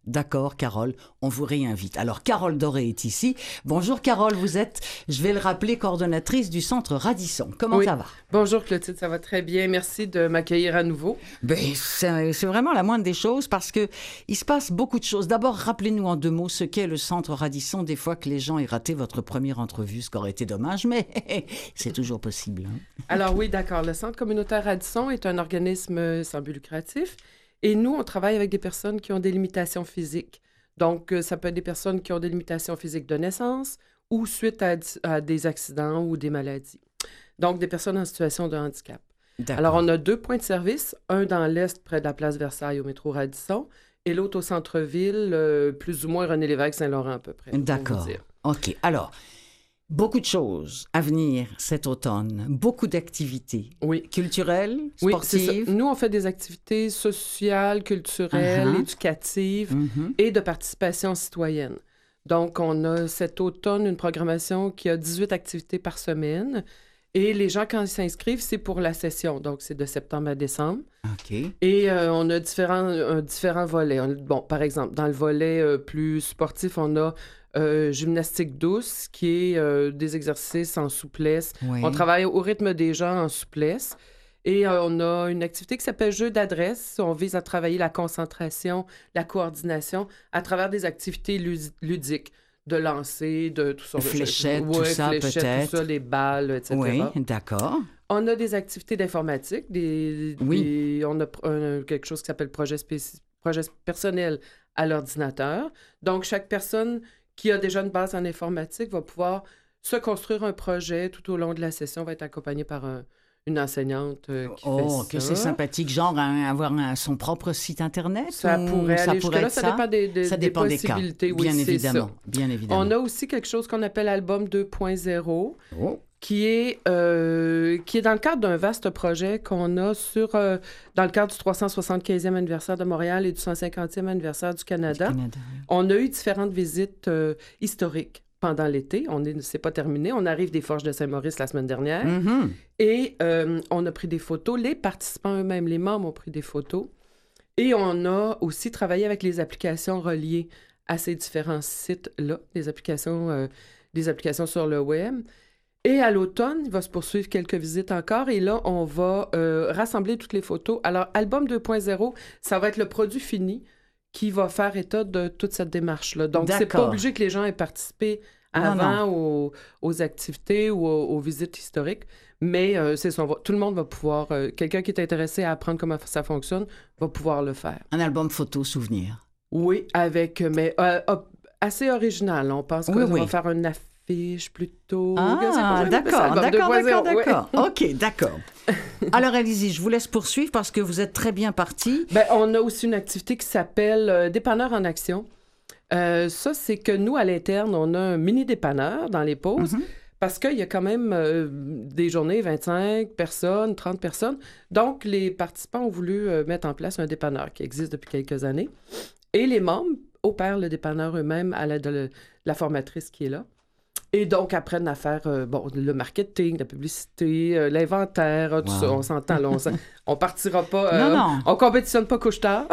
D'accord, Carole, on vous réinvite. Alors, Carole Doré est ici. Bonjour, Carole, vous êtes, je vais le rappeler, coordonnatrice du Centre Radisson. Comment oui. ça va? Bonjour, Clotilde, ça va très bien. Merci de m'accueillir à nouveau. Ben, c'est, c'est vraiment la moindre des choses parce que il se passe beaucoup de choses. D'abord, rappelez-nous en deux mots ce qu'est le Centre Radisson. Des fois que les gens aient raté votre première entrevue, ce qui aurait été dommage, mais c'est toujours possible. Hein? Alors oui, d'accord. Le Centre communautaire Radisson est un organisme sans but lucratif. Et nous, on travaille avec des personnes qui ont des limitations physiques. Donc, ça peut être des personnes qui ont des limitations physiques de naissance ou suite à, à des accidents ou des maladies. Donc, des personnes en situation de handicap. D'accord. Alors, on a deux points de service, un dans l'Est, près de la place Versailles, au métro Radisson, et l'autre au centre-ville, euh, plus ou moins René-Lévesque, Saint-Laurent à peu près. D'accord. OK. Alors, beaucoup de choses à venir cet automne, beaucoup d'activités oui. culturelles, oui, sportives. Nous, on fait des activités sociales, culturelles, uh-huh. éducatives uh-huh. et de participation citoyenne. Donc, on a cet automne une programmation qui a dix-huit activités par semaine. Et les gens, quand ils s'inscrivent, c'est pour la session. Donc, c'est de septembre à décembre. OK. Et euh, on a différents, euh, différents volets. On, bon, par exemple, dans le volet euh, plus sportif, on a Euh, gymnastique douce, qui est euh, des exercices en souplesse. Oui. On travaille au rythme des gens en souplesse. Et euh, on a une activité qui s'appelle jeu d'adresse. On vise à travailler la concentration, la coordination à travers des activités lud- ludiques, de lancer, de tout ça. Fléchettes, ouais, tout ça, fléchettes, peut-être. tout ça, les balles, et cetera. Oui, d'accord. On a des activités d'informatique. Des, oui. Des, on a un, quelque chose qui s'appelle projet, spéci- projet personnel à l'ordinateur. Donc, chaque personne qui a déjà une base en informatique va pouvoir se construire un projet tout au long de la session, va être accompagné par un, une enseignante euh, qui oh, fait ça. Oh, que c'est sympathique, genre hein, avoir un, son propre site Internet? Ça pourrait ça aller pourrait jusque-là, ça? ça dépend des, des, ça des dépend possibilités. Des cas, bien, oui, évidemment, ça. bien évidemment. On a aussi quelque chose qu'on appelle Album deux point zéro, oh. qui, est, euh, qui est dans le cadre d'un vaste projet qu'on a sur, euh, dans le cadre du trois cent soixante-quinzième anniversaire de Montréal et du cent cinquantième anniversaire du Canada. Du Canada oui. On a eu différentes visites euh, historiques pendant l'été. On est, c'est pas terminé. On arrive des Forges de Saint-Maurice la semaine dernière. Mm-hmm. Et euh, on a pris des photos. Les participants eux-mêmes, les membres ont pris des photos. Et on a aussi travaillé avec les applications reliées à ces différents sites-là, les applications, euh, des applications sur le web. Et à l'automne, il va se poursuivre quelques visites encore. Et là, on va euh, rassembler toutes les photos. Alors, Album deux point zéro, ça va être le produit fini qui va faire état de toute cette démarche-là. Donc, D'accord. c'est pas obligé que les gens aient participé avant non, non. Aux, aux activités ou aux, aux visites historiques, mais euh, c'est ça, va, tout le monde va pouvoir... Euh, quelqu'un qui est intéressé à apprendre comment ça fonctionne va pouvoir le faire. Un album photo souvenir. Oui, avec... mais euh, assez original. On pense qu'on oui, oui. va faire une affiche plutôt... Ah, d'accord, d'accord, d'accord, d'accord. Oui. OK, d'accord. Alors, allez-y, je vous laisse poursuivre parce que vous êtes très bien partis. Ben, on a aussi une activité qui s'appelle euh, Dépanneur en action. Euh, ça, c'est que nous, à l'interne, on a un mini-dépanneur dans les pauses mm-hmm. parce qu'il y a quand même euh, des journées, vingt-cinq personnes, trente personnes. Donc, les participants ont voulu euh, mettre en place un dépanneur qui existe depuis quelques années. Et les membres opèrent le dépanneur eux-mêmes à l'aide de, le, de la formatrice qui est là. Et donc, apprennent à faire euh, bon, le marketing, la publicité, euh, l'inventaire, tout wow. ça. On s'entend, là. On ne partira pas... Euh, non, non. On ne compétitionne pas couche-tard.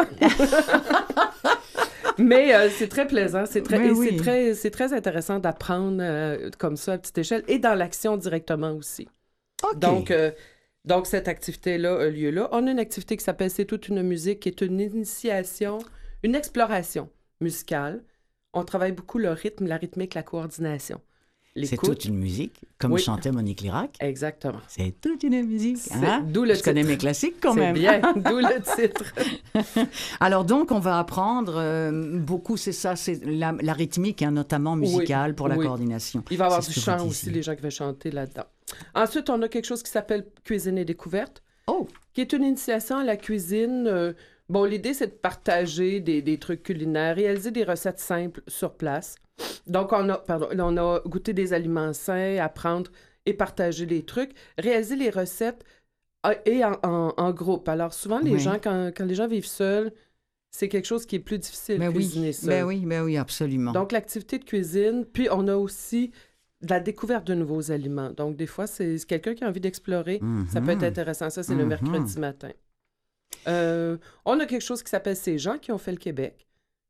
Mais euh, c'est très plaisant, c'est très, et oui. c'est très, c'est très intéressant d'apprendre euh, comme ça à petite échelle et dans l'action directement aussi. Okay. Donc, euh, donc, cette activité-là a lieu là. On a une activité qui s'appelle C'est toute une musique, qui est une initiation, une exploration musicale. On travaille beaucoup le rythme, la rythmique, la coordination. L'écoute. C'est toute une musique, comme oui. chantait Monique Lirac. Exactement. C'est toute une musique. Hein? D'où le Je titre. connais mes classiques quand c'est même. C'est bien, d'où le titre. Alors donc, on va apprendre euh, beaucoup, c'est ça, c'est la, la rythmique, hein, notamment musicale, oui. pour la oui. coordination. Il va y avoir du chant aussi, les gens qui vont chanter là-dedans. Ensuite, on a quelque chose qui s'appelle Cuisine et découverte, oh. qui est une initiation à la cuisine. Euh, bon, l'idée, c'est de partager des, des trucs culinaires, réaliser des recettes simples sur place. Donc, on a, pardon, on a goûté des aliments sains, apprendre et partager les trucs, réaliser les recettes et en, en, en groupe. Alors, souvent, les oui. gens, quand, quand les gens vivent seuls, c'est quelque chose qui est plus difficile de cuisiner oui. seul. Ben oui, ben oui, absolument. Donc, l'activité de cuisine, puis on a aussi de la découverte de nouveaux aliments. Donc, des fois, c'est, c'est quelqu'un qui a envie d'explorer. Mm-hmm. Ça peut être intéressant. Ça, c'est mm-hmm. le mercredi matin. Euh, on a quelque chose qui s'appelle « Ces gens qui ont fait le Québec ».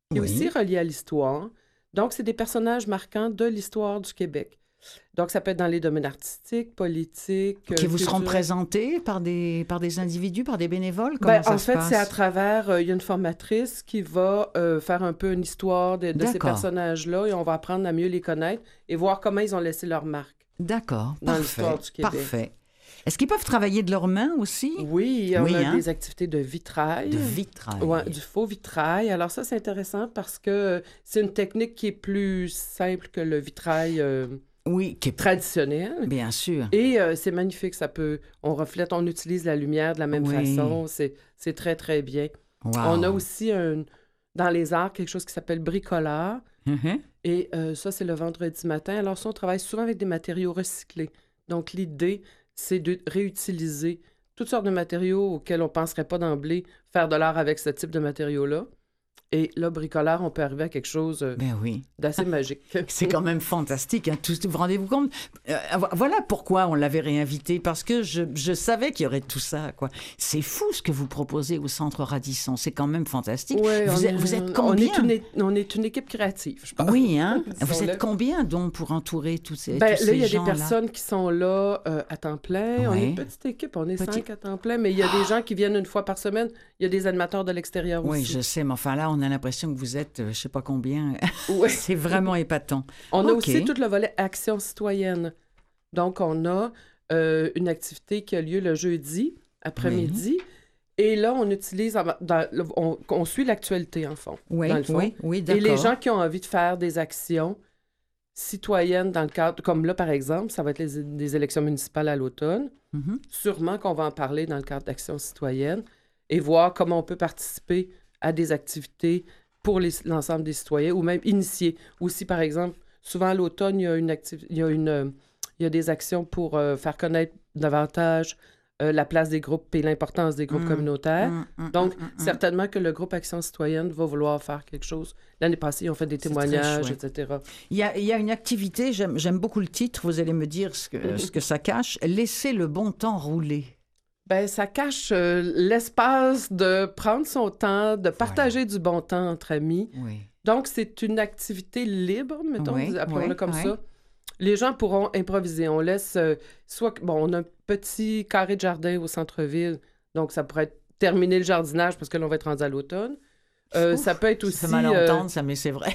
qui est Oui. aussi relié à l'histoire. Donc, c'est des personnages marquants de l'histoire du Québec. Donc, ça peut être dans les domaines artistiques, politiques, Qui euh, vous seront culturels. présentés par des, par des individus, par des bénévoles? Comment Ben, ça en se fait, passe? c'est à travers, euh, il y a une formatrice qui va euh, faire un peu une histoire de, de ces D'accord. personnages-là et on va apprendre à mieux les connaître et voir comment ils ont laissé leur marque. D'accord, Dans parfait, l'histoire du Québec. parfait. Est-ce qu'ils peuvent travailler de leurs mains aussi? Oui, on Oui, a hein? des activités de vitrail. De vitrail. Ouais, du faux vitrail. Alors ça, c'est intéressant parce que euh, c'est une technique qui est plus simple que le vitrail euh, Oui, qui est traditionnel. bien sûr. Et euh, c'est magnifique, ça peut... On reflète, on utilise la lumière de la même Oui. façon. C'est, c'est très, très bien. Wow. On a aussi, un, dans les arts, quelque chose qui s'appelle bricoleur. Mhm. Et euh, ça, c'est le vendredi matin. Alors ça, on travaille souvent avec des matériaux recyclés. Donc l'idée, c'est de réutiliser toutes sortes de matériaux auxquels on ne penserait pas d'emblée faire de l'art avec ce type de matériaux-là. Et là, bricoleur, on peut arriver à quelque chose euh, Ben oui. d'assez magique. C'est quand même fantastique. Hein. Tout, vous rendez-vous compte? Euh, voilà pourquoi on l'avait réinvité, parce que je, je savais qu'il y aurait tout ça. Quoi. C'est fou ce que vous proposez au Centre Radisson. C'est quand même fantastique. Ouais, vous, on êtes, est- vous êtes on combien? est, une, é- on est une équipe créative, je pense. Oui, hein? Vous Disons-le. êtes combien, donc, pour entourer tous ces, Ben, tous là, il y a ces des gens-là? personnes qui sont là euh, à temps plein. On Ouais. est une petite équipe, on est Petit- cinq à temps plein, mais il y a des gens qui viennent une fois par semaine. Il y a des animateurs de l'extérieur Oui, aussi. je sais, mais enfin là, on a l'impression que vous êtes, euh, je sais pas combien. Ouais. C'est vraiment épatant. On a OK. aussi tout le volet action citoyenne. Donc, on a euh, une activité qui a lieu le jeudi après-midi. Et là, on utilise, en- dans- on, on suit l'actualité, en fond. Oui, dans le fond. oui, oui, Et d'accord. les gens qui ont envie de faire des actions citoyennes dans le cadre, comme là, par exemple, ça va être les, les élections municipales à l'automne. Mhm. Sûrement qu'on va en parler dans le cadre d'actions citoyennes et voir comment on peut participer à des activités pour les- l'ensemble des citoyens ou même initier. Aussi, par exemple, souvent à l'automne, il y a, une activ- il y a, une, euh, il y a des actions pour euh, faire connaître davantage euh, la place des groupes et l'importance des groupes Mm. communautaires. Mm, mm, Donc, mm, mm, mm. certainement que le groupe Action citoyenne va vouloir faire quelque chose. L'année passée, ils ont fait des C'est témoignages, très chouette. et cetera. Il y a, il y a une activité, j'aime, j'aime beaucoup le titre, vous allez me dire ce que, ce que ça cache. Laissez le bon temps rouler. Ben, ça cache euh, l'espace de prendre son temps, de partager du bon temps entre amis. Oui. Donc, c'est une activité libre, mettons, Oui, appelons-le oui, comme oui. ça. Les gens pourront improviser. On laisse, euh, soit, que- bon, on a un petit carré de jardin au centre-ville, donc ça pourrait être terminer le jardinage parce que là, on va être rendu à l'automne. Euh, Ouf, ça peut être aussi... Ça fait mal à euh, entendre, ça, mais c'est vrai.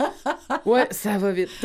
ouais, ça va vite.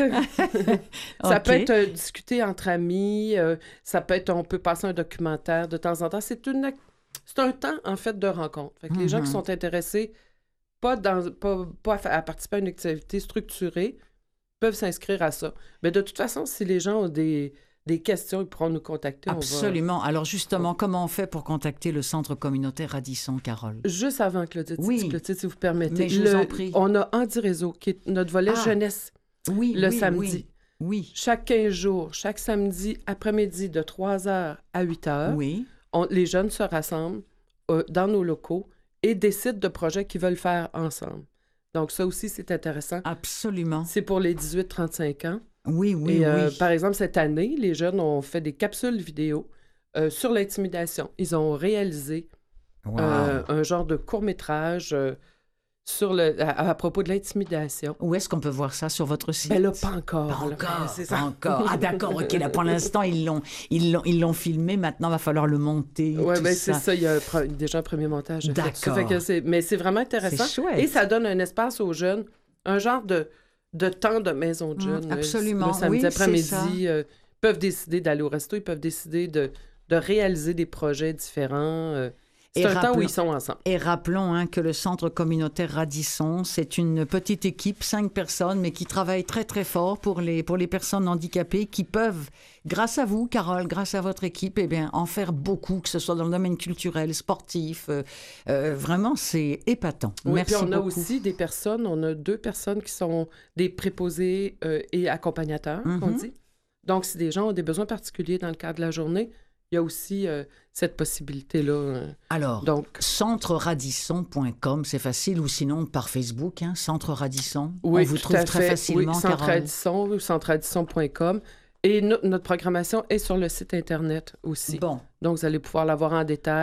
Ça OK. peut être euh, discuter entre amis, euh, ça peut être, on peut passer un documentaire de temps en temps. C'est une, ac- c'est un temps, en fait, de rencontre. Fait que les gens qui Mhm. sont intéressés, pas, dans, pas, pas à, fa- à participer à une activité structurée, peuvent s'inscrire à ça. Mais de toute façon, si les gens ont des, des questions, ils pourront nous contacter. on va- Absolument. Alors justement, comment on fait pour contacter le centre communautaire Radisson, Carole? Juste avant Claudette, Oui. Claudette, si vous permettez. Mais je vous Le- en prie. On a Andy Réseau, qui est notre volet Ah. jeunesse, Oui, le oui, samedi. Oui, oui. Chaque quinze jours, chaque samedi après-midi de trois heures à huit heures, Oui. on- les jeunes se rassemblent euh, dans nos locaux et décident de projets qu'ils veulent faire ensemble. Donc ça aussi, c'est intéressant. Absolument. C'est pour les dix-huit trente-cinq ans. Oui, oui, et euh, oui. par exemple, cette année, les jeunes ont fait des capsules vidéo euh, sur l'intimidation. Ils ont réalisé Wow. euh, un genre de court-métrage euh, sur le, à, à propos de l'intimidation. Où est-ce qu'on peut voir ça sur votre site? Ben là, pas encore. Pas là. encore, C'est pas ça. encore. Ah d'accord, ok. Là, pour l'instant, ils l'ont, ils l'ont, ils l'ont filmé. Maintenant, il va falloir le monter. Oui, tout ben c'est ça. ça. Il y a un pre- déjà un premier montage. de fait. Ça D'accord. fait que c'est- mais c'est vraiment intéressant. C'est chouette. Et ça donne un espace aux jeunes, un genre de, de temps de maison de Mm, jeunes. euh, absolument. Le samedi Oui, c'est après-midi, ça. euh, ils peuvent décider d'aller au resto, ils peuvent décider de, de réaliser des projets différents. euh. C'est Et un temps où rappelons- ils sont ensemble. Et rappelons hein, que le centre communautaire Radisson, c'est une petite équipe, cinq personnes, mais qui travaille très, très fort pour les, pour les personnes handicapées qui peuvent, grâce à vous, Carole, grâce à votre équipe, eh bien, en faire beaucoup, que ce soit dans le domaine culturel, sportif. Euh, euh, vraiment, c'est épatant. Oui, Merci puis on a beaucoup. aussi des personnes, on a deux personnes qui sont des préposés euh, et accompagnateurs, qu'on Mhm. dit. Donc, si des gens ont des besoins particuliers dans le cadre de la journée, il y a aussi euh, cette possibilité-là. euh. Alors, Donc, centre radisson point com, c'est facile, ou sinon par Facebook, hein, Centre Radisson. oui, On vous tout trouve à très fait. facilement, Oui, Centre Carole. Radisson ou centre radisson point com. Et no- notre programmation est sur le site Internet aussi. Bon, Donc, vous allez pouvoir la voir en détail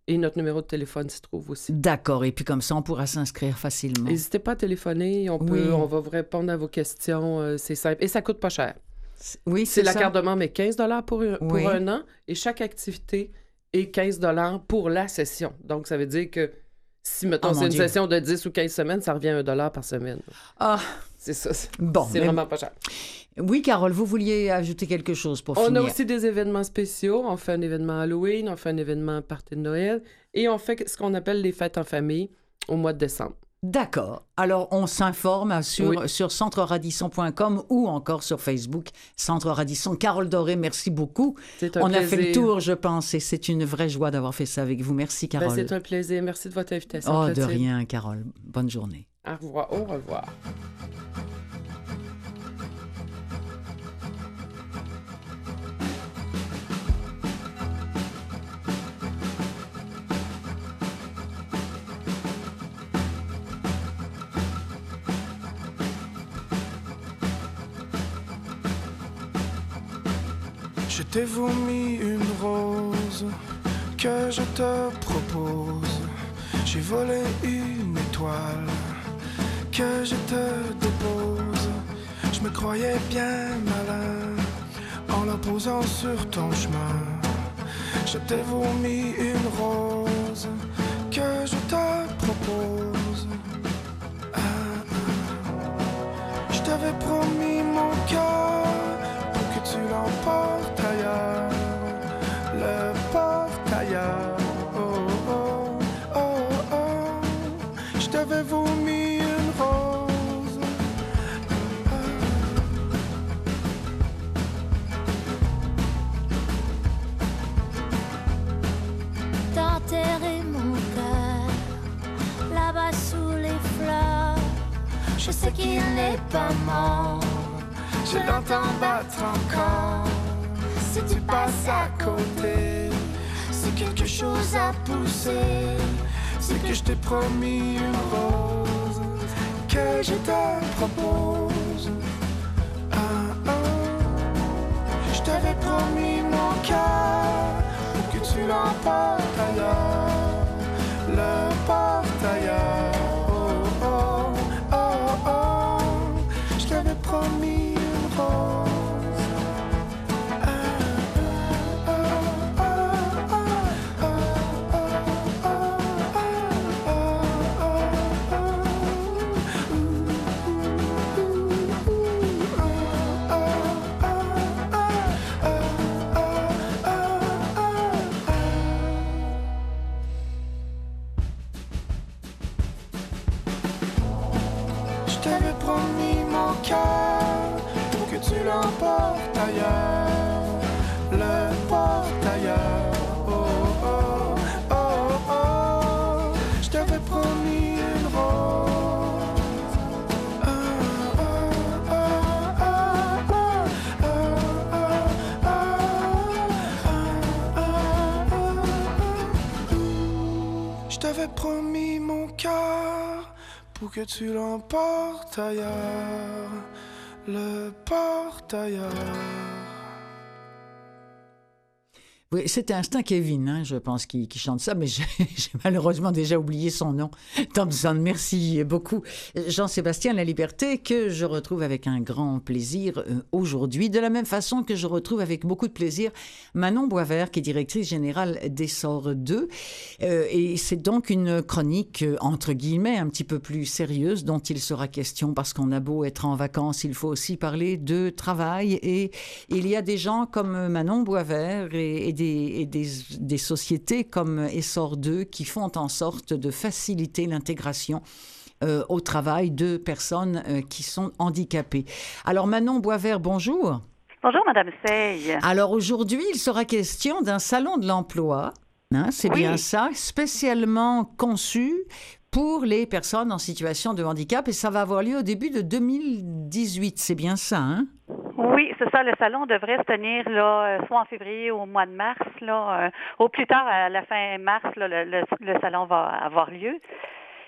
Et notre numéro de téléphone s'y trouve aussi. D'accord. Et puis comme ça, on pourra s'inscrire facilement. N'hésitez pas à téléphoner. On, peut, Oui. on va vous répondre à vos questions. euh, c'est simple. Et ça coûte pas cher. C'est- Oui, C'est c'est la ça. carte de membre est quinze dollars pour, un- pour Oui. un an. Et chaque activité est quinze dollars pour la session. Donc, ça veut dire que si, mettons, Oh, c'est mon une Dieu. session de dix ou quinze semaines, ça revient à un dollar par semaine. Ah, C'est ça. C'est bon. c'est mais- vraiment pas cher. Oui, Carole, vous vouliez ajouter quelque chose pour On finir. a aussi des événements spéciaux. On fait un événement Halloween, on fait un événement party de Noël et on fait ce qu'on appelle les fêtes en famille au mois de décembre. D'accord. Alors, on s'informe sur, Oui. sur centre radisson point com ou encore sur Facebook, Centre Radisson. Carole Doré, merci beaucoup. C'est un On plaisir. a fait le tour, je pense, et c'est une vraie joie d'avoir fait ça avec vous. Merci, Ben, Carole. c'est un plaisir. Merci de votre invitation. Oh, de Clotilde. rien, Carole. Bonne journée. Au revoir. Au revoir. Je t'ai vomi une rose que je te propose. J'ai volé une étoile que je te dépose. Je me croyais bien malin en la posant sur ton chemin. Je t'ai vomi une rose que je te propose. Ah, ah. Je t'avais promis mon cœur pour que tu l'emportes ailleurs, le portes ailleurs. Oh, oh, oh, oh. Je t'avais vomi une rose. D'enterrer mon cœur là-bas sous les fleurs. Je sais qu'il n'est pas mort. Je l'entends battre encore. Si tu passes à côté, C'est quelque chose à pousser. C'est que je t'ai promis une rose que je te propose. Ah, ah. Je t'avais promis mon cœur pour que tu l'emportes ailleurs, le portes ailleurs. Oh, oh, oh, oh. Je t'avais promis une rose. Je t'avais promis mon cœur pour que tu l'emportes ailleurs, le portes ailleurs. Oh, oh, oh, oh. Je t'avais promis une rose. Ah, ah, ah, ah, ah, ah, ah, ah, ah, ah. Je t'avais promis mon cœur pour que tu l'emportes ailleurs, le portes ailleurs. Oui, c'était Instinct Kevin, hein, je pense, qui, qui chante ça, mais j'ai j'ai malheureusement déjà oublié son nom. Thompson, merci beaucoup. Jean-Sébastien La Liberté, que je retrouve avec un grand plaisir euh, aujourd'hui, de la même façon que je retrouve avec beaucoup de plaisir Manon Boisvert, qui est directrice générale d'Essor deux. Euh, et c'est donc une chronique, euh, entre guillemets, un petit peu plus sérieuse, dont il sera question, parce qu'on a beau être en vacances, il faut aussi parler de travail. Et il y a des gens comme Manon Boisvert et, et des Des, et des, des sociétés comme Essor deux qui font en sorte de faciliter l'intégration euh, au travail de personnes euh, qui sont handicapées. Alors Manon Boisvert, bonjour. Bonjour, Madame Sey. Alors aujourd'hui, il sera question d'un salon de l'emploi, hein, c'est Oui. bien ça, spécialement conçu pour les personnes en situation de handicap et ça va avoir lieu au début de deux mille dix-huit, c'est bien ça, hein? Oui, c'est ça. Le salon devrait se tenir là, euh, soit en février ou au mois de mars. Là, euh, au plus tard, à la fin mars, là, le, le, le salon va avoir lieu.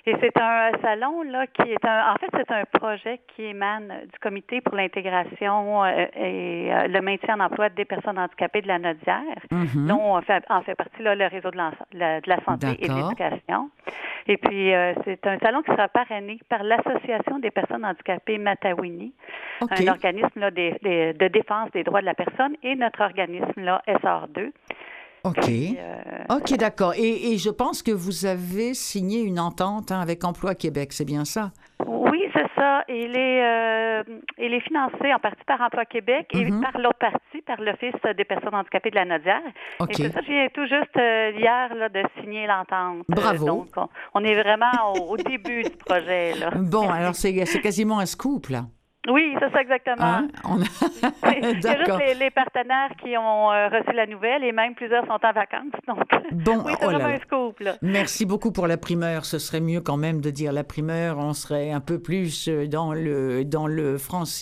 Et c'est un salon là qui est un, en fait, c'est un projet qui émane du Comité pour l'intégration euh, et euh, le maintien en emploi des personnes handicapées de la Naudière, Mhm. dont en fait, en fait partie là, le réseau de, l'en- la, de la santé et de D'accord. l'éducation. Et puis, euh, c'est un salon qui sera parrainé par l'Association des personnes handicapées Matawini, OK. un organisme là, des- des- de défense des droits de la personne, et notre organisme là, S R deux. OK. Puis, euh, OK, d'accord. Et, et je pense que vous avez signé une entente hein, avec Emploi Québec, c'est bien ça? Oui, c'est ça. Il est, euh, il est financé en partie par Emploi Québec et Mhm. par l'autre partie, par l'Office des personnes handicapées de la Naudière. OK. Et c'est ça, je viens tout juste euh, hier là, de signer l'entente. Euh, Bravo. donc, on, on est vraiment au, au début du projet. Là. Bon, alors c'est c'est quasiment un scoop, là. Oui, c'est ça exactement. Hein? On a... Il y a juste D'accord. les, les partenaires qui ont euh, reçu la nouvelle et même plusieurs sont en vacances. Donc, Bon, oui, c'est oh là vraiment là. un scoop. Là. Merci beaucoup pour la primeur. Ce serait mieux quand même de dire la primeur. On serait un peu plus euh, dans le dans le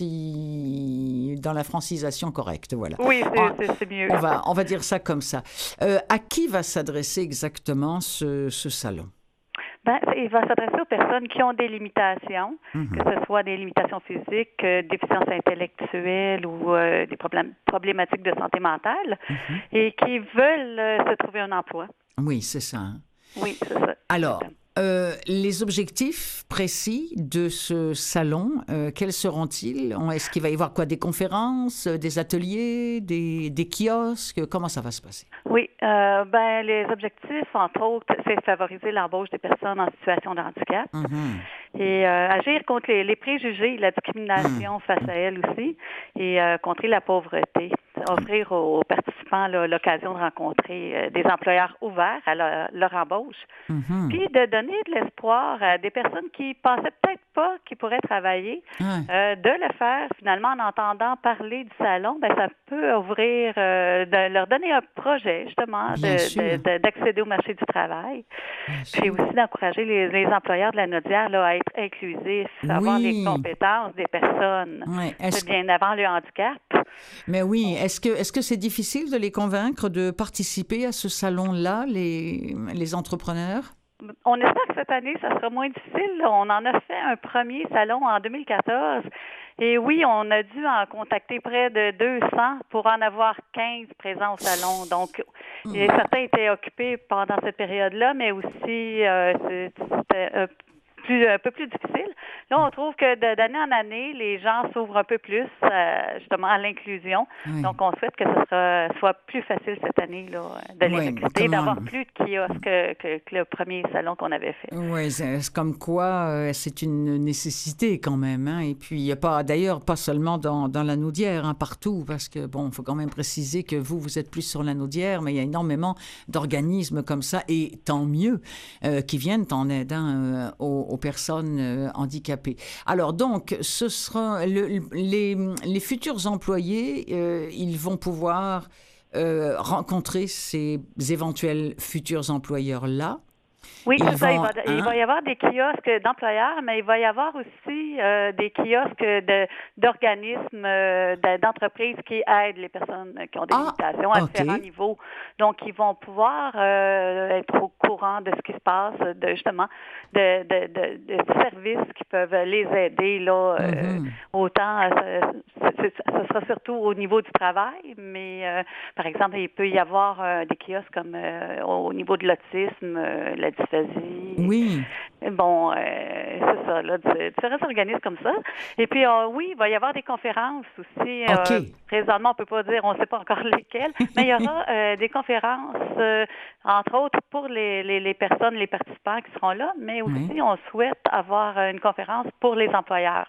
franci dans la francisation correcte. Voilà. Oui, c'est, On- c'est, c'est mieux. On va on va dire ça comme ça. Euh, à qui va s'adresser exactement ce, ce salon? Ben, il va s'adresser aux personnes qui ont des limitations, Mhm. que ce soit des limitations physiques, euh, déficiences intellectuelles ou euh, des problèmes, problématiques de santé mentale, Mhm. et qui veulent euh, se trouver un emploi. Oui, c'est ça. hein. Oui, c'est ça. Alors, euh, les objectifs précis de ce salon, euh, quels seront-ils? On- Est-ce qu'il va y avoir quoi? Des conférences, euh, des ateliers, des, des kiosques? Comment ça va se passer? Oui, euh, ben les objectifs, entre autres, c'est favoriser l'embauche des personnes en situation de handicap Mhm. et euh, agir contre les, les préjugés, la discrimination face à elles aussi, et euh, contrer la pauvreté. Offrir aux participants là, l'occasion de rencontrer euh, des employeurs ouverts à leur, leur embauche, Mhm. puis de donner de l'espoir à des personnes qui pensaient peut-être pas qu'ils pourraient travailler, Ouais. euh, de le faire finalement en entendant parler du salon, ben ça peut ouvrir, euh, de leur donner un projet justement Bien de- sûr. de- de- d'accéder au marché du travail, Bien puis sûr. aussi d'encourager les, les employeurs de la Naudière là, à être inclusifs, à avoir Oui. les compétences des personnes Ouais. Est-ce- bien avant le handicap. Mais oui, est-ce que est-ce que c'est difficile de les convaincre de participer à ce salon-là, les, les entrepreneurs? On espère que cette année, ça sera moins difficile. Là. On en a fait un premier salon en deux mille quatorze. Et oui, on a dû en contacter près de deux cents pour en avoir quinze présents au salon. Donc, et certains étaient occupés pendant cette période-là, mais aussi, euh, c'est- c'était euh, plus, un peu plus difficile. Là, on trouve que de- d'année en année, les gens s'ouvrent un peu plus euh, justement à l'inclusion. Oui. Donc, on souhaite que ce sera, soit plus facile cette année là, de les Oui, recruter, comment- d'avoir plus de kiosques que, que, que le premier salon qu'on avait fait. Oui, c'est c'est comme quoi euh, c'est une nécessité quand même. Hein. Et puis, il n'y a pas, d'ailleurs, pas seulement dans, dans la Naudière, hein, partout, parce que, bon, il faut quand même préciser que vous, vous êtes plus sur la Naudière, mais il y a énormément d'organismes comme ça, et tant mieux, euh, qui viennent en aide hein, euh, aux, aux personnes euh, handicapées. Alors, donc, ce sera le- les, les futurs employés, euh, ils vont pouvoir euh, rencontrer ces éventuels futurs employeurs-là. Oui, Ils c'est ça. Il vont, va, il hein? va y avoir des kiosques d'employeurs, mais il va y avoir aussi euh, des kiosques de, d'organismes, euh, de- d'entreprises qui aident les personnes qui ont des Ah, limitations à OK. différents niveaux. Donc, ils vont pouvoir euh, être au courant de ce qui se passe, de justement de, de, de, de services qui peuvent les aider là. euh, Mhm. Autant, euh, ce, ce- ce sera surtout au niveau du travail, mais euh, par exemple, il peut y avoir euh, des kiosques comme euh, au niveau de l'autisme, euh, la dysphasie. Oui. Bon, euh, c'est ça, là, d- différents organismes comme ça. Et puis, euh, oui, il va y avoir des conférences aussi. Euh, OK. présentement, on peut pas dire, on ne sait pas encore lesquelles, mais il y aura euh, des conférences, euh, entre autres, pour les, les, les personnes, les participants qui seront là, mais aussi, Oui. on souhaite avoir une conférence pour les employeurs.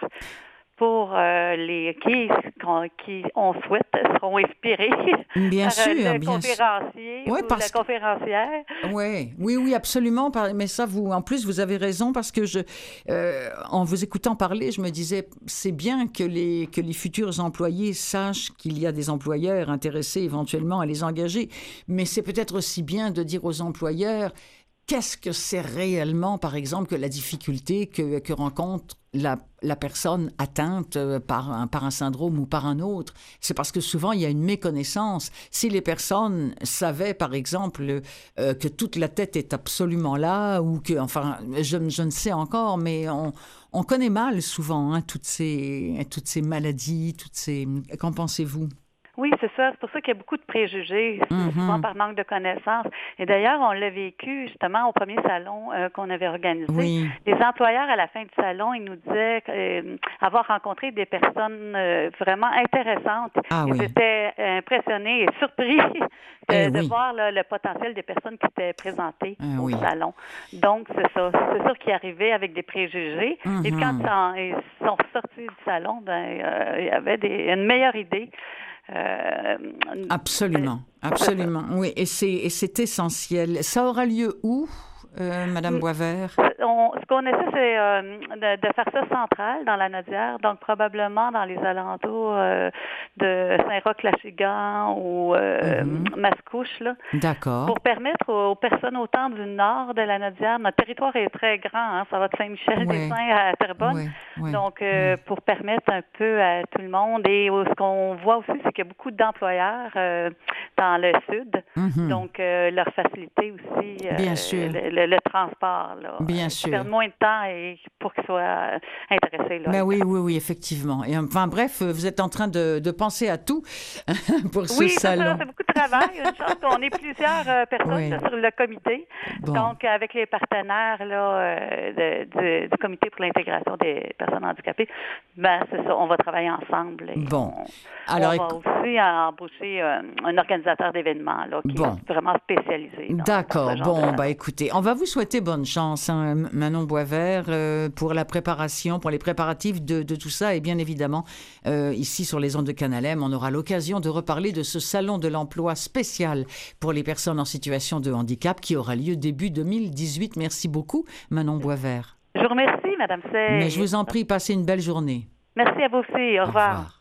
Pour euh, les qui, qu'on- qui, on souhaite, seront inspirés Bien par sûr, euh, le bien sûr. conférencier Ouais, ou parce la que- conférencière. Ouais, oui, oui, absolument. Par- Mais ça, vous, en plus, vous avez raison parce que je, euh, en vous écoutant parler, je me disais, c'est bien que les que les futurs employés sachent qu'il y a des employeurs intéressés éventuellement à les engager, mais c'est peut-être aussi bien de dire aux employeurs. qu'est-ce que c'est réellement, par exemple, que la difficulté que, que rencontre la, la personne atteinte par un, par un syndrome ou par un autre. C'est parce que souvent, il y a une méconnaissance. Si les personnes savaient, par exemple, euh, que toute la tête est absolument là, ou que, enfin, je, je ne sais encore, mais on, on connaît mal souvent hein, toutes, ces, toutes ces maladies, toutes ces... Qu'en pensez-vous? Oui, c'est ça. C'est pour ça qu'il y a beaucoup de préjugés, Mm-hmm. souvent par manque de connaissances. Et d'ailleurs, on l'a vécu justement au premier salon euh, qu'on avait organisé. Oui. Les employeurs, à la fin du salon, ils nous disaient euh, avoir rencontré des personnes euh, vraiment intéressantes. Ah ils oui. étaient impressionnés et surpris de, Eh de oui. voir là, le potentiel des personnes qui étaient présentées Ah au oui. salon. Donc, c'est ça. C'est sûr qu'ils arrivaient avec des préjugés. Mm-hmm. Et quand ils sont, ils sont sortis du salon, ben, euh, il y avait des, une meilleure idée. Euh, Absolument, absolument. Oui, et c'est, et c'est essentiel. Ça aura lieu où, euh, Madame Boisvert? On, ce qu'on essaie, c'est euh, de, de faire ça central dans la Nodière, donc probablement dans les alentours euh, de Saint-Roch-Lachigan ou euh, Mhm. Mascouche, là, D'accord. pour permettre aux, aux personnes autant du nord de la Nodière. Notre territoire est très grand, hein, ça va de Saint-Michel-des-Saints Ouais. à Terrebonne. Ouais, ouais, Donc, euh, ouais. pour permettre un peu à tout le monde. Et euh, ce qu'on voit aussi, c'est qu'il y a beaucoup d'employeurs euh, dans le sud. Mhm. Donc, euh, leur faciliter aussi euh, Bien sûr. le, le- le transport. Là, Bien euh, sûr. Perdre moins de temps et pour qu'ils soient euh, intéressés. Là, Ben oui, oui, oui, effectivement. Et enfin, bref, vous êtes en train de, de penser à tout pour ce Oui, c'est salon. ça, c'est beaucoup de travail. Une chance qu'on est plusieurs euh, personnes Oui. là, sur le comité. Bon. Donc, avec les partenaires là, euh, de- du, du comité pour l'intégration des personnes handicapées, ben c'est ça, on va travailler ensemble. Et Bon. On, Alors, on va écou- aussi embaucher euh, un organisateur d'événements là, qui Bon. est vraiment spécialisé. dans- dans D'accord. ce genre Bon, de bah salon. écoutez, on va vous souhaiter bonne chance, hein, Manon Boisvert, euh, pour la préparation, pour les préparatifs de, de tout ça. Et bien évidemment, euh, ici sur les ondes de Canal M, on aura l'occasion de reparler de ce salon de l'emploi spécial pour les personnes en situation de handicap qui aura lieu début deux mille dix-huit. Merci beaucoup, Manon Boisvert. Je vous remercie, Madame Sey. Mais je vous en prie, passez une belle journée. Merci à vous aussi. Au revoir.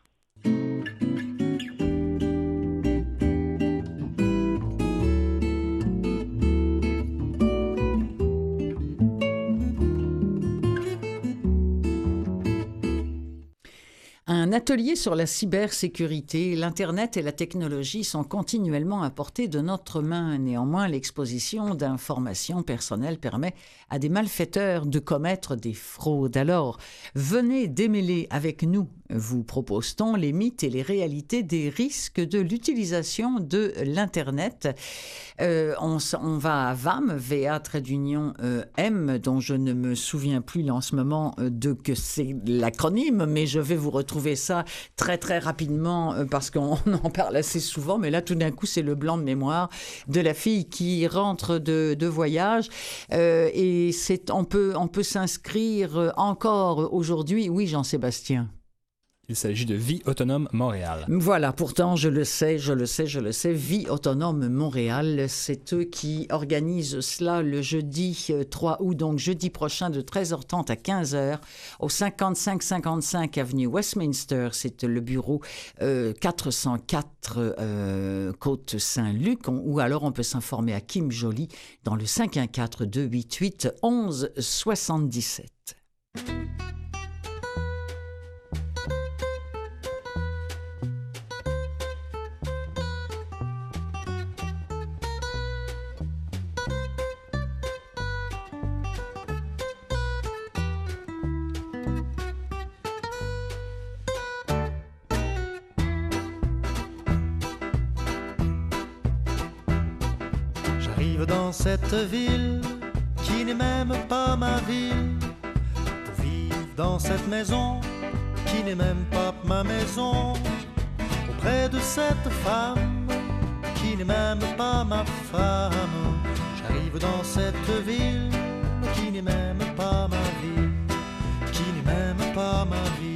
Un atelier sur la cybersécurité, l'Internet et la technologie sont continuellement à portée de notre main. Néanmoins, l'exposition d'informations personnelles permet à des malfaiteurs de commettre des fraudes. Alors, venez démêler avec nous, vous propose-t-on, les mythes et les réalités des risques de l'utilisation de l'Internet. Euh, on, s- on va à V A M, V A trait d'union euh, M, dont je ne me souviens plus là, en ce moment euh, de que c'est l'acronyme, mais je vais vous retrouver ça très très rapidement euh, parce qu'on en parle assez souvent, mais là tout d'un coup c'est le blanc de mémoire de la fille qui rentre de, de voyage euh, et c'est, on peut, on peut s'inscrire encore aujourd'hui. Oui, Jean-Sébastien. Il s'agit de Vie autonome Montréal. Voilà, pourtant, je le sais, je le sais, je le sais, Vie autonome Montréal, c'est eux qui organisent cela le jeudi euh, trois août, donc jeudi prochain de treize heures trente à quinze heures au cinquante-cinq cinquante-cinq avenue Westminster. C'est le bureau euh, quatre cent quatre euh, Côte-Saint-Luc, on- ou alors on peut s'informer à Kim Joly dans le cinq un quatre deux huit huit onze soixante-dix-sept. J'arrive dans cette ville qui n'est même pas ma ville pour vivre dans cette maison qui n'est même pas ma maison auprès de cette femme qui n'est même pas ma femme. J'arrive dans cette ville qui n'est même pas ma ville, qui n'est même pas ma vie.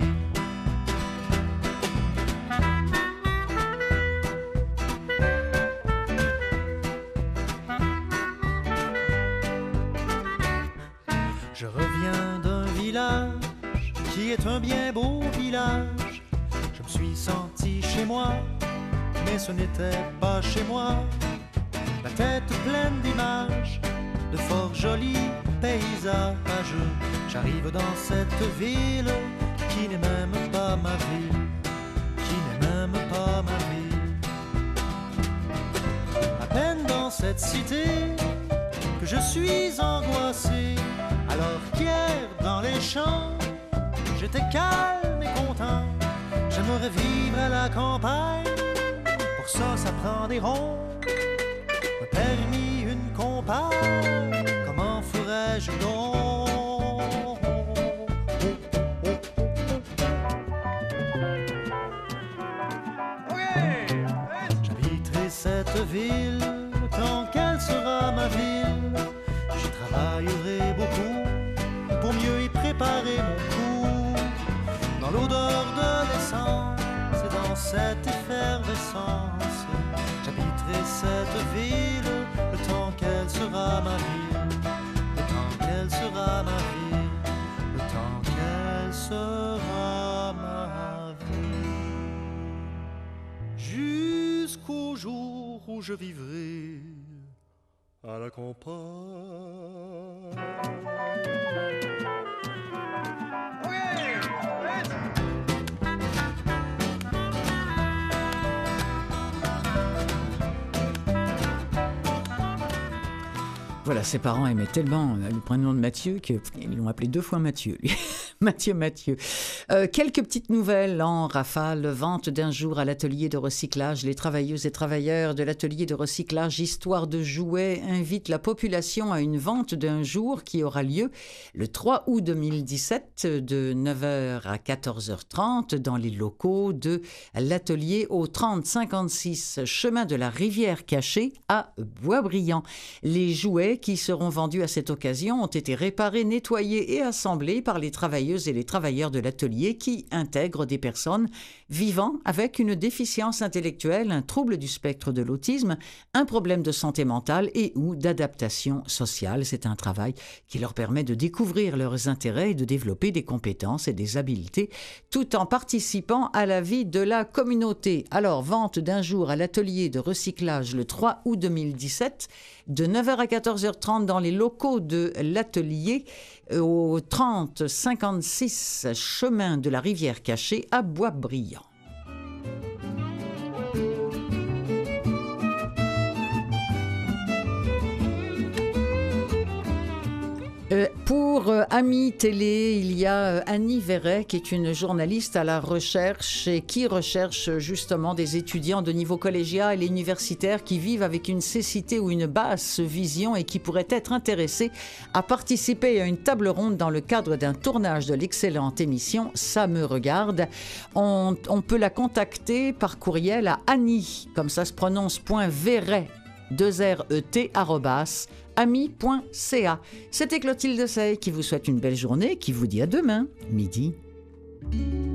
Je reviens d'un village qui est un bien beau village. Je me suis senti chez moi, mais ce n'était pas chez moi. La tête pleine d'images de fort jolis paysages. J'arrive dans cette ville qui n'est même pas ma ville, qui n'est même pas ma ville. À peine dans cette cité que je suis angoissé, alors qu'hier dans les champs j'étais calme et content. J'aimerais vivre à la campagne, pour ça ça prend des ronds, un permis, une compagne, comment ferais-je donc? J'habiterai cette ville tant qu'elle sera ma ville. J'y travaillerai beaucoup pour mieux y préparer mon coup. Dans l'odeur de l'essence et dans cette effervescence, j'habiterai cette ville le temps qu'elle sera ma ville, le temps qu'elle sera ma ville, le temps qu'elle sera ma ville, jusqu'au jour où je vivrai à la campagne. Voilà, ses parents aimaient tellement le prénom de Mathieu qu'ils l'ont appelé deux fois Mathieu, lui. Mathieu, Mathieu. Euh, quelques petites nouvelles en rafale. Vente d'un jour à l'atelier de recyclage. Les travailleuses et travailleurs de l'atelier de recyclage Histoire de jouets invitent la population à une vente d'un jour qui aura lieu le trois août deux mille dix-sept de neuf heures à quatorze heures trente dans les locaux de l'atelier au trente cinquante-six chemin de la Rivière Cachée à Boisbriand. Les jouets qui seront vendus à cette occasion ont été réparés, nettoyés et assemblés par les travailleuses et les travailleurs de l'atelier qui intègrent des personnes vivant avec une déficience intellectuelle, un trouble du spectre de l'autisme, un problème de santé mentale et ou d'adaptation sociale. C'est un travail qui leur permet de découvrir leurs intérêts et de développer des compétences et des habiletés tout en participant à la vie de la communauté. Alors, vente d'un jour à l'atelier de recyclage le trois août deux mille dix-sept de neuf heures à quatorze heures trente dans les locaux de l'atelier au trente cinquante-six chemin de la Rivière Cachée à Boisbriand. Euh, pour euh, Amis Télé, il y a euh, Annie Verret, qui est une journaliste à la recherche et qui recherche justement des étudiants de niveau collégial et universitaire qui vivent avec une cécité ou une basse vision et qui pourraient être intéressés à participer à une table ronde dans le cadre d'un tournage de l'excellente émission Ça me regarde. On, on peut la contacter par courriel à Annie, comme ça se prononce, point Verret, deux R E T, arrobas, ami point c a. C'était Clotilde Sey qui vous souhaite une belle journée, qui vous dit à demain, midi.